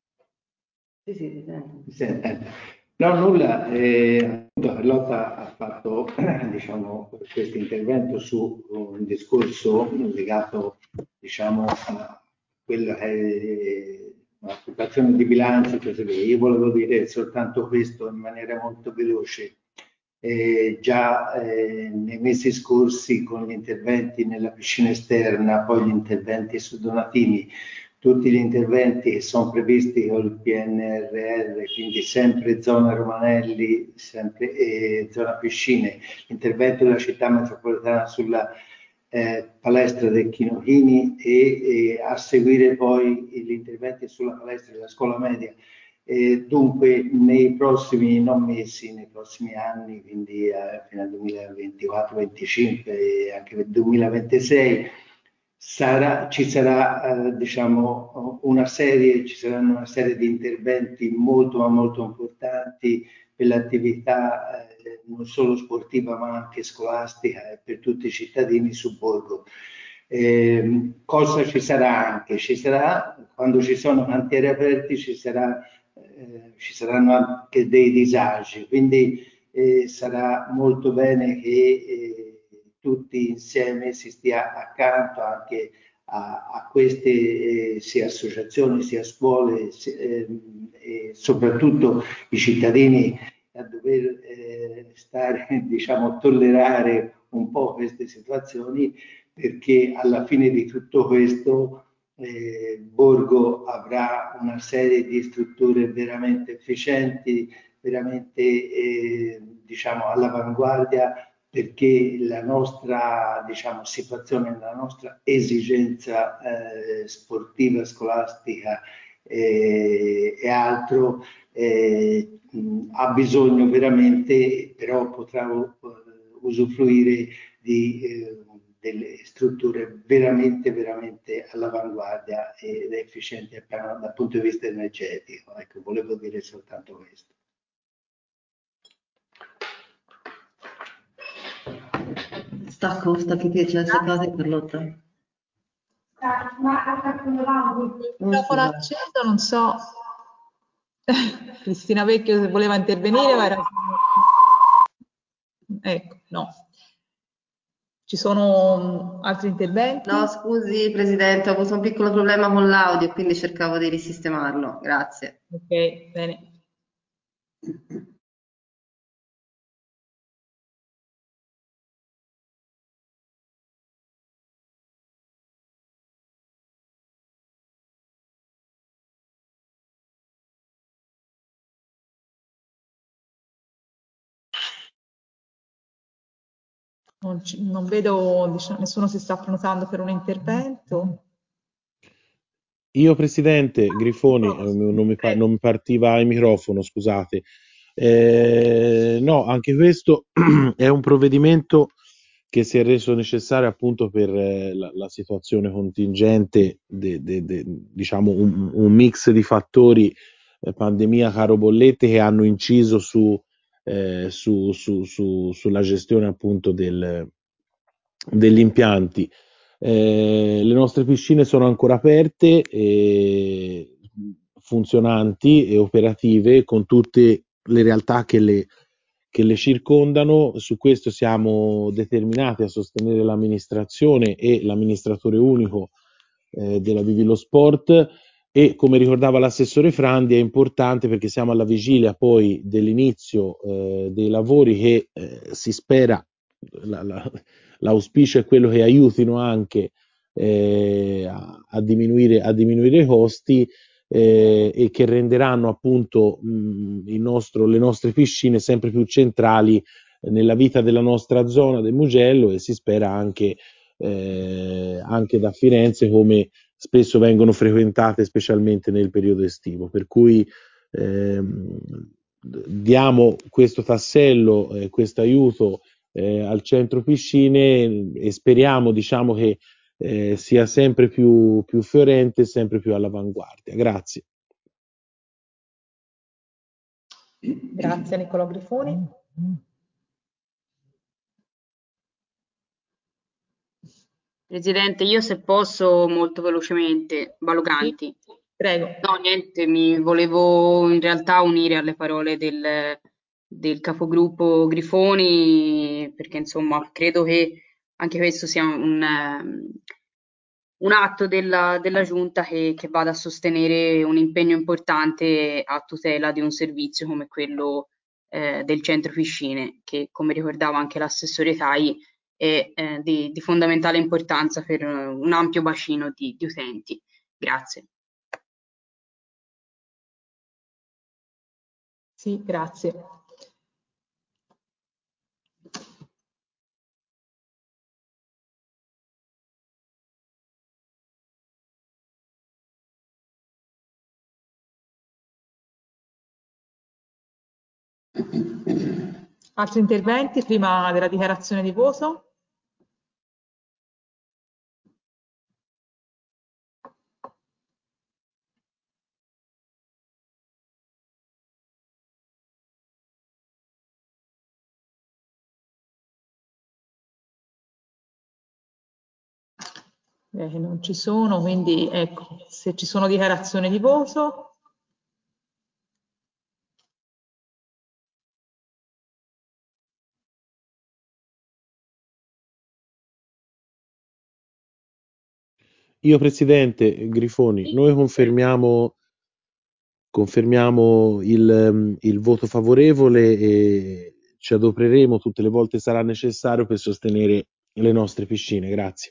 Sì, mi sente. No, nulla. Appunto, Carlotta ha fatto diciamo, questo intervento su un discorso legato diciamo, a quella che è l'occupazione di bilancio, così via. Io volevo dire soltanto questo in maniera molto veloce. Già nei mesi scorsi con gli interventi nella piscina esterna, poi gli interventi su Donatini, tutti gli interventi che sono previsti col PNRR, quindi sempre zona Romanelli, sempre zona piscine, l'intervento della città metropolitana sulla palestra del Chinochini e a seguire poi gli interventi sulla palestra della scuola media. Dunque nei prossimi non mesi, nei prossimi anni, quindi fino al 2024-25 e anche nel 2026, ci sarà diciamo ci saranno una serie di interventi molto ma molto importanti per l'attività non solo sportiva ma anche scolastica e per tutti i cittadini su Borgo. Cosa ci sarà anche? Ci sarà, quando ci sono cantieri aperti, ci saranno anche dei disagi, quindi sarà molto bene che tutti insieme si stia accanto anche a queste sia associazioni sia scuole e soprattutto i cittadini a dover stare, diciamo, tollerare un po' queste situazioni, perché alla fine di tutto questo Borgo avrà una serie di strutture veramente efficienti, veramente diciamo all'avanguardia, perché la nostra diciamo, situazione, la nostra esigenza sportiva, scolastica e altro ha bisogno veramente, però potrà usufruire di delle strutture veramente, veramente all'avanguardia ed efficienti dal punto di vista energetico. Ecco, volevo dire soltanto questo. Stacco che c'è questa cosa Carlotta. Microfono acceso, non so. Cristina Vecchio se voleva intervenire, ma era... Ecco, no. Ci sono altri interventi? No, scusi Presidente, ho avuto un piccolo problema con l'audio, quindi cercavo di risistemarlo. Grazie. Ok, bene. Non vedo, diciamo, nessuno si sta prenotando per un intervento. Io Presidente Grifoni, non mi partiva il microfono, scusate. No, anche questo è un provvedimento che si è reso necessario appunto per la situazione contingente, diciamo un mix di fattori, pandemia, caro bollette, che hanno inciso sulla gestione appunto degli impianti. Le nostre piscine sono ancora aperte, funzionanti e operative con tutte le realtà che le circondano. Su questo siamo determinati a sostenere l'amministrazione e l'amministratore unico della Vivillo Sport, e come ricordava l'assessore Frandi è importante perché siamo alla vigilia poi dell'inizio dei lavori che si spera, l'auspicio è quello che aiutino anche a diminuire i costi, e che renderanno appunto le nostre piscine sempre più centrali nella vita della nostra zona del Mugello, e si spera anche da Firenze, come spesso vengono frequentate specialmente nel periodo estivo. Per cui diamo questo tassello, questo aiuto al centro piscine, e speriamo, diciamo, che sia sempre più fiorente e sempre più all'avanguardia. Grazie. Grazie Niccolò Grifoni. Presidente, io se posso molto velocemente, Baloganti. Prego. No, niente, mi volevo in realtà unire alle parole del capogruppo Grifoni, perché insomma credo che anche questo sia un atto della Giunta che vada a sostenere un impegno importante a tutela di un servizio come quello del centro piscine, che come ricordava anche l'assessore Tai è di fondamentale importanza per un ampio bacino di utenti. Grazie. Sì, grazie. Altri interventi prima della dichiarazione di voto? Non ci sono, quindi ecco, se ci sono dichiarazioni di voto. Io, Presidente Grifoni, noi confermiamo il voto favorevole e ci adopereremo tutte le volte sarà necessario per sostenere le nostre piscine. Grazie.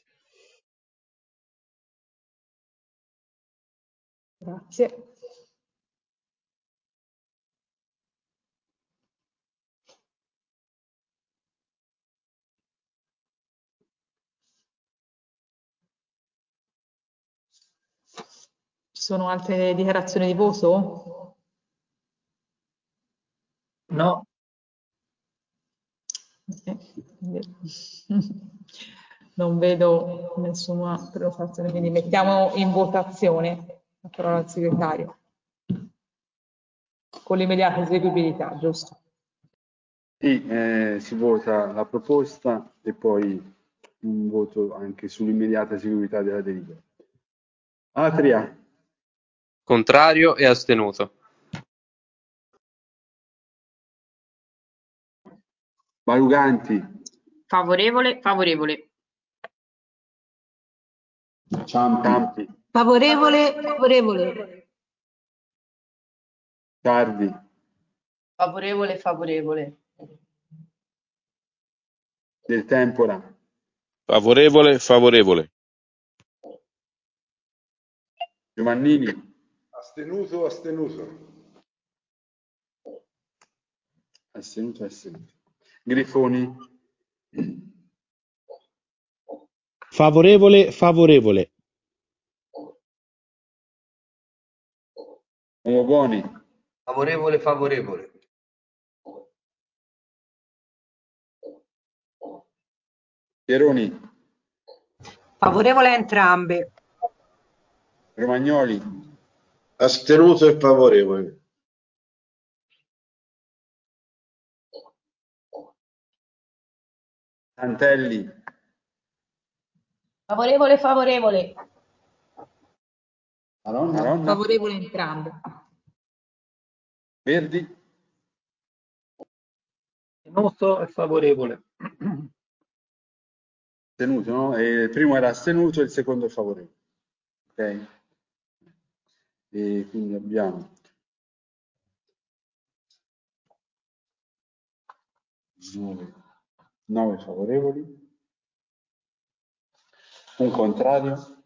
Grazie. Ci sono altre dichiarazioni di voto? No. Non vedo nessuna prenotazione, quindi mettiamo in votazione la parola al segretario. Con l'immediata eseguibilità, giusto? Sì, si vota la proposta e poi un voto anche sull'immediata eseguibilità della delibera. Atria. Contrario e astenuto. Baluganti. Favorevole, favorevole. Ciampi. Favorevole, favorevole. Tardi. Favorevole, favorevole. Del Tempora. Favorevole, favorevole. Giovannini. Astenuto, astenuto. Astenuto, astenuto. Grifoni. Favorevole, favorevole. Omoboni. Favorevole, favorevole. Pieroni. Favorevole a entrambe. Romagnoli. Astenuto e favorevole. Santelli. Favorevole, favorevole. Maronna? Favorevole entrambe. Verdi? Tenuto è favorevole. Tenuto, no? Il primo era astenuto e il secondo è favorevole. Ok? E quindi abbiamo 9 favorevoli, un contrario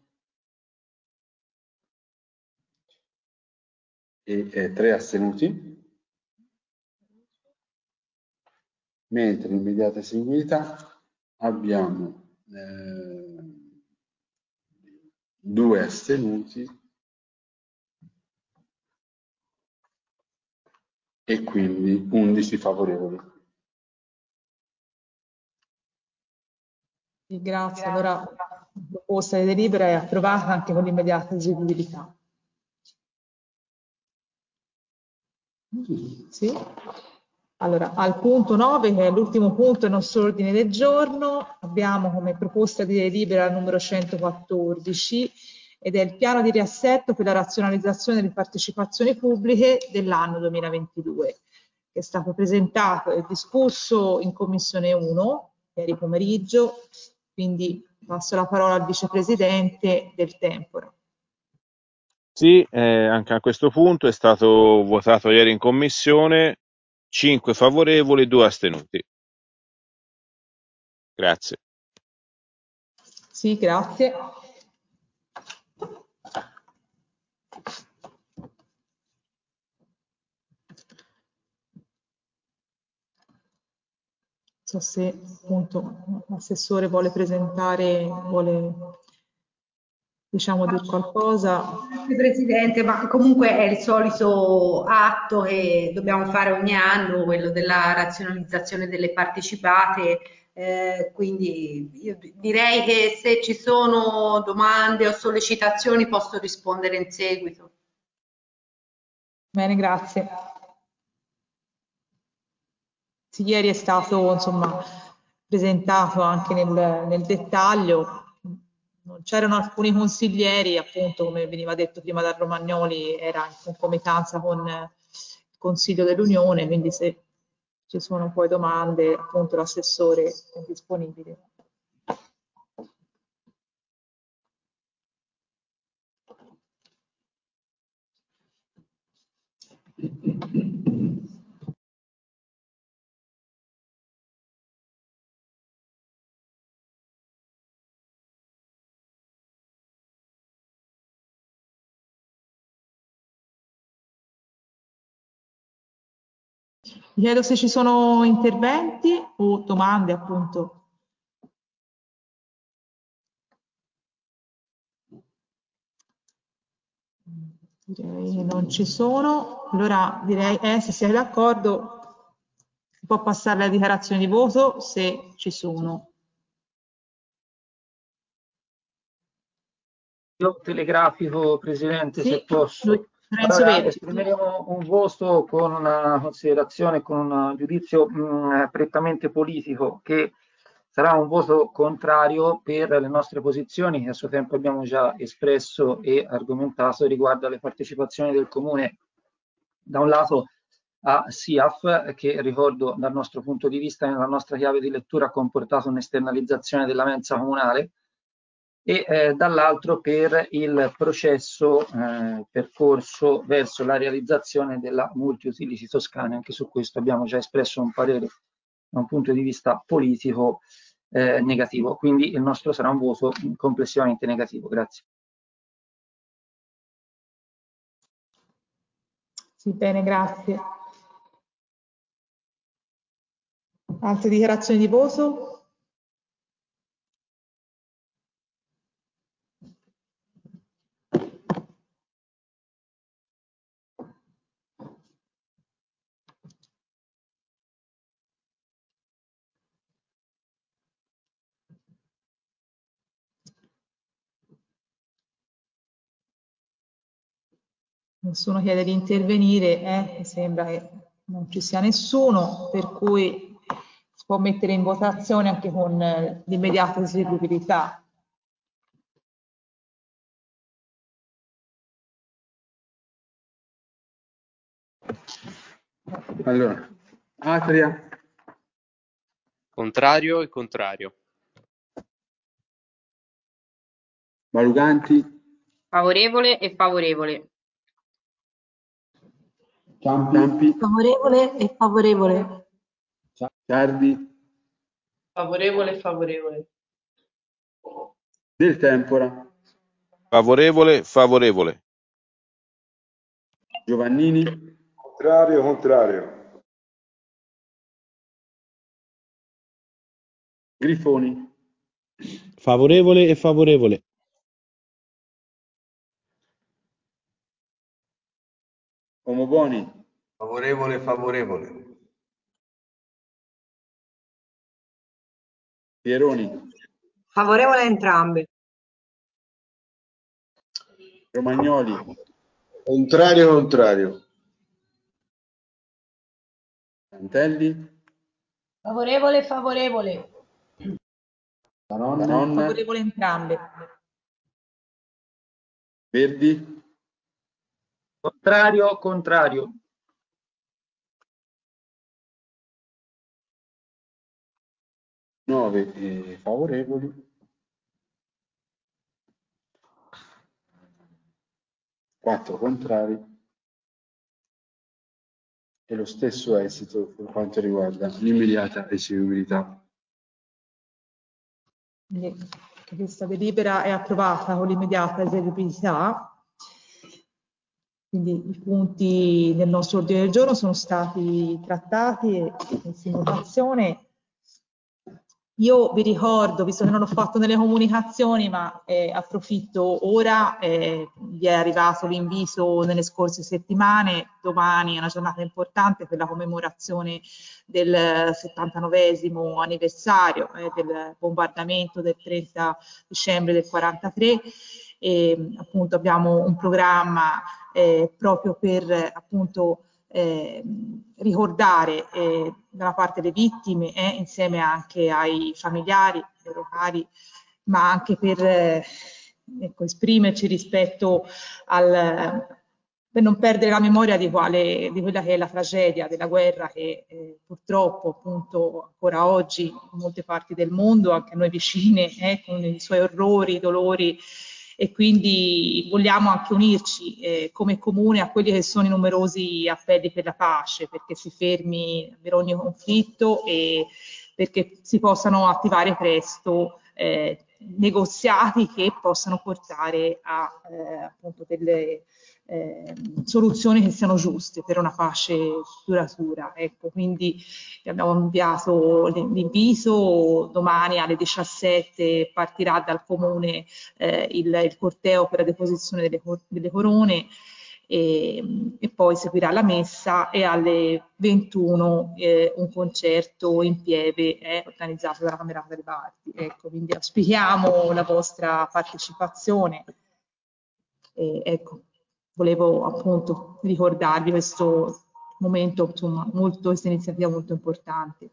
e 3 astenuti, mentre in immediata eseguita abbiamo 2 astenuti e quindi 11 favorevoli. Sì, grazie. Allora la proposta di delibera è approvata anche con l'immediata eseguibilità. Sì. Allora, al punto 9, che è l'ultimo punto del nostro ordine del giorno, abbiamo come proposta di delibera il numero 114 ed è il piano di riassetto per la razionalizzazione delle partecipazioni pubbliche dell'anno 2022, che è stato presentato e discusso in Commissione 1 ieri pomeriggio, quindi passo la parola al vicepresidente del Tempora. Sì, anche a questo punto è stato votato ieri in commissione, 5 favorevoli, 2 astenuti. Grazie. Sì, grazie. So se appunto l'assessore vuole presentare, vuole diciamo dire qualcosa. Presidente, ma comunque è il solito atto che dobbiamo fare ogni anno, quello della razionalizzazione delle partecipate, quindi io direi che se ci sono domande o sollecitazioni posso rispondere in seguito. Bene, grazie. Sì, ieri è stato insomma presentato anche nel dettaglio, non c'erano alcuni consiglieri, appunto come veniva detto prima da Romagnoli, era in concomitanza con il Consiglio dell'Unione, quindi se ci sono poi domande, appunto l'assessore è disponibile. Mi chiedo se ci sono interventi o domande, appunto. Direi che non ci sono. Allora direi, se siete d'accordo, si può passare alla dichiarazione di voto se ci sono. Io telegrafico, Presidente, Sì, se posso. Lorenzo Allora, Verdi. esprimeremo un voto con una considerazione, con un giudizio prettamente politico, che sarà un voto contrario per le nostre posizioni che a suo tempo abbiamo già espresso e argomentato riguardo alle partecipazioni del Comune, da un lato a SIAF, che ricordo dal nostro punto di vista nella nostra chiave di lettura ha comportato un'esternalizzazione della mensa comunale, e dall'altro per il processo percorso verso la realizzazione della multiutility Toscana. Anche su questo abbiamo già espresso un parere da un punto di vista politico negativo, quindi il nostro sarà un voto complessivamente negativo. Grazie. Sì, bene, grazie. Altre dichiarazioni di voto? Nessuno chiede di intervenire, mi sembra che non ci sia nessuno, per cui si può mettere in votazione anche con l'immediata eseguibilità. Allora, Atria, Contrario e contrario. Valuganti, Favorevole e favorevole. Campi, Favorevole e favorevole. Ciardi, Favorevole e favorevole. Del Tempora, Favorevole, favorevole. Giovannini, Contrario, contrario. Grifoni, Favorevole e favorevole. Omoboni, Favorevole, favorevole. Pieroni, Favorevole a entrambe. Romagnoli, Contrario, contrario. Santelli, Favorevole e favorevole. Zanon, Favorevole entrambe. Verdi, Contrario, contrario. Nove favorevoli, 4 contrari e lo stesso esito per quanto riguarda l'immediata eseguibilità. Quindi questa delibera è approvata con l'immediata eseguibilità. Quindi i punti del nostro ordine del giorno sono stati trattati e messi in votazione. Io vi ricordo, visto che non l'ho fatto nelle comunicazioni, ma approfitto ora, vi è arrivato l'invito nelle scorse settimane, domani è una giornata importante per la commemorazione del 79esimo anniversario del bombardamento del 30 dicembre del 43. E appunto abbiamo un programma proprio per appunto ricordare da una parte le vittime insieme anche ai familiari, loro cari, ma anche per ecco, esprimerci rispetto per non perdere la memoria di quella che è la tragedia della guerra che purtroppo appunto ancora oggi in molte parti del mondo, anche a noi vicine, con i suoi orrori, i dolori, e quindi vogliamo anche unirci come comune a quelli che sono i numerosi appelli per la pace, perché si fermi per ogni conflitto e perché si possano attivare presto negoziati che possano portare a appunto delle soluzioni che siano giuste per una pace duratura. Ecco, quindi abbiamo inviato l'invito, domani alle 17 partirà dal comune il corteo per la deposizione delle corone e poi seguirà la messa e alle 21 un concerto in pieve organizzato dalla Camerata delle Parti. Ecco, quindi auspichiamo la vostra partecipazione. Ecco, volevo appunto ricordarvi questo momento, insomma, questa iniziativa molto importante.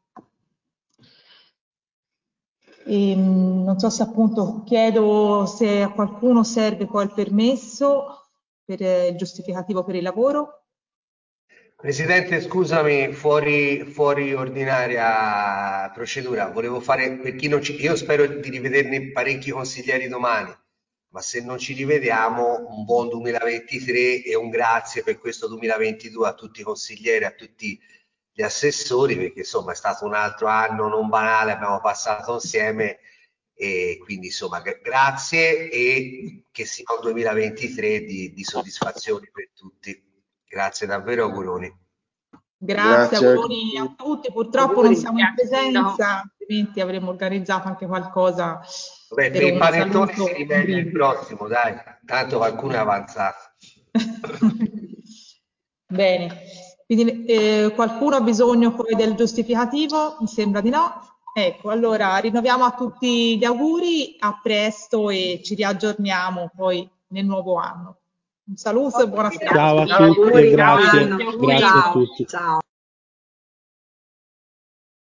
Non so se appunto chiedo se a qualcuno serve poi il permesso per il giustificativo per il lavoro. Presidente, scusami, fuori ordinaria procedura, volevo fare, per chi non io spero di rivederne parecchi consiglieri domani, ma se non ci rivediamo, un buon 2023 e un grazie per questo 2022 a tutti i consiglieri, a tutti gli assessori, perché insomma è stato un altro anno non banale, abbiamo passato insieme e quindi insomma grazie e che sia un 2023 di soddisfazioni per tutti. Grazie davvero, auguroni. Grazie, auguroni a tutti. Purtroppo non siamo in presenza, altrimenti avremmo organizzato anche qualcosa. Vabbè, per il panettone si rimedia il prossimo, dai, tanto qualcuno è avanzato. Bene, quindi qualcuno ha bisogno poi del giustificativo? Mi sembra di no. Ecco, allora rinnoviamo a tutti gli auguri, a presto e ci riaggiorniamo poi nel nuovo anno. Un saluto e buona serata. Ciao a tutti e grazie a tutti. Ciao.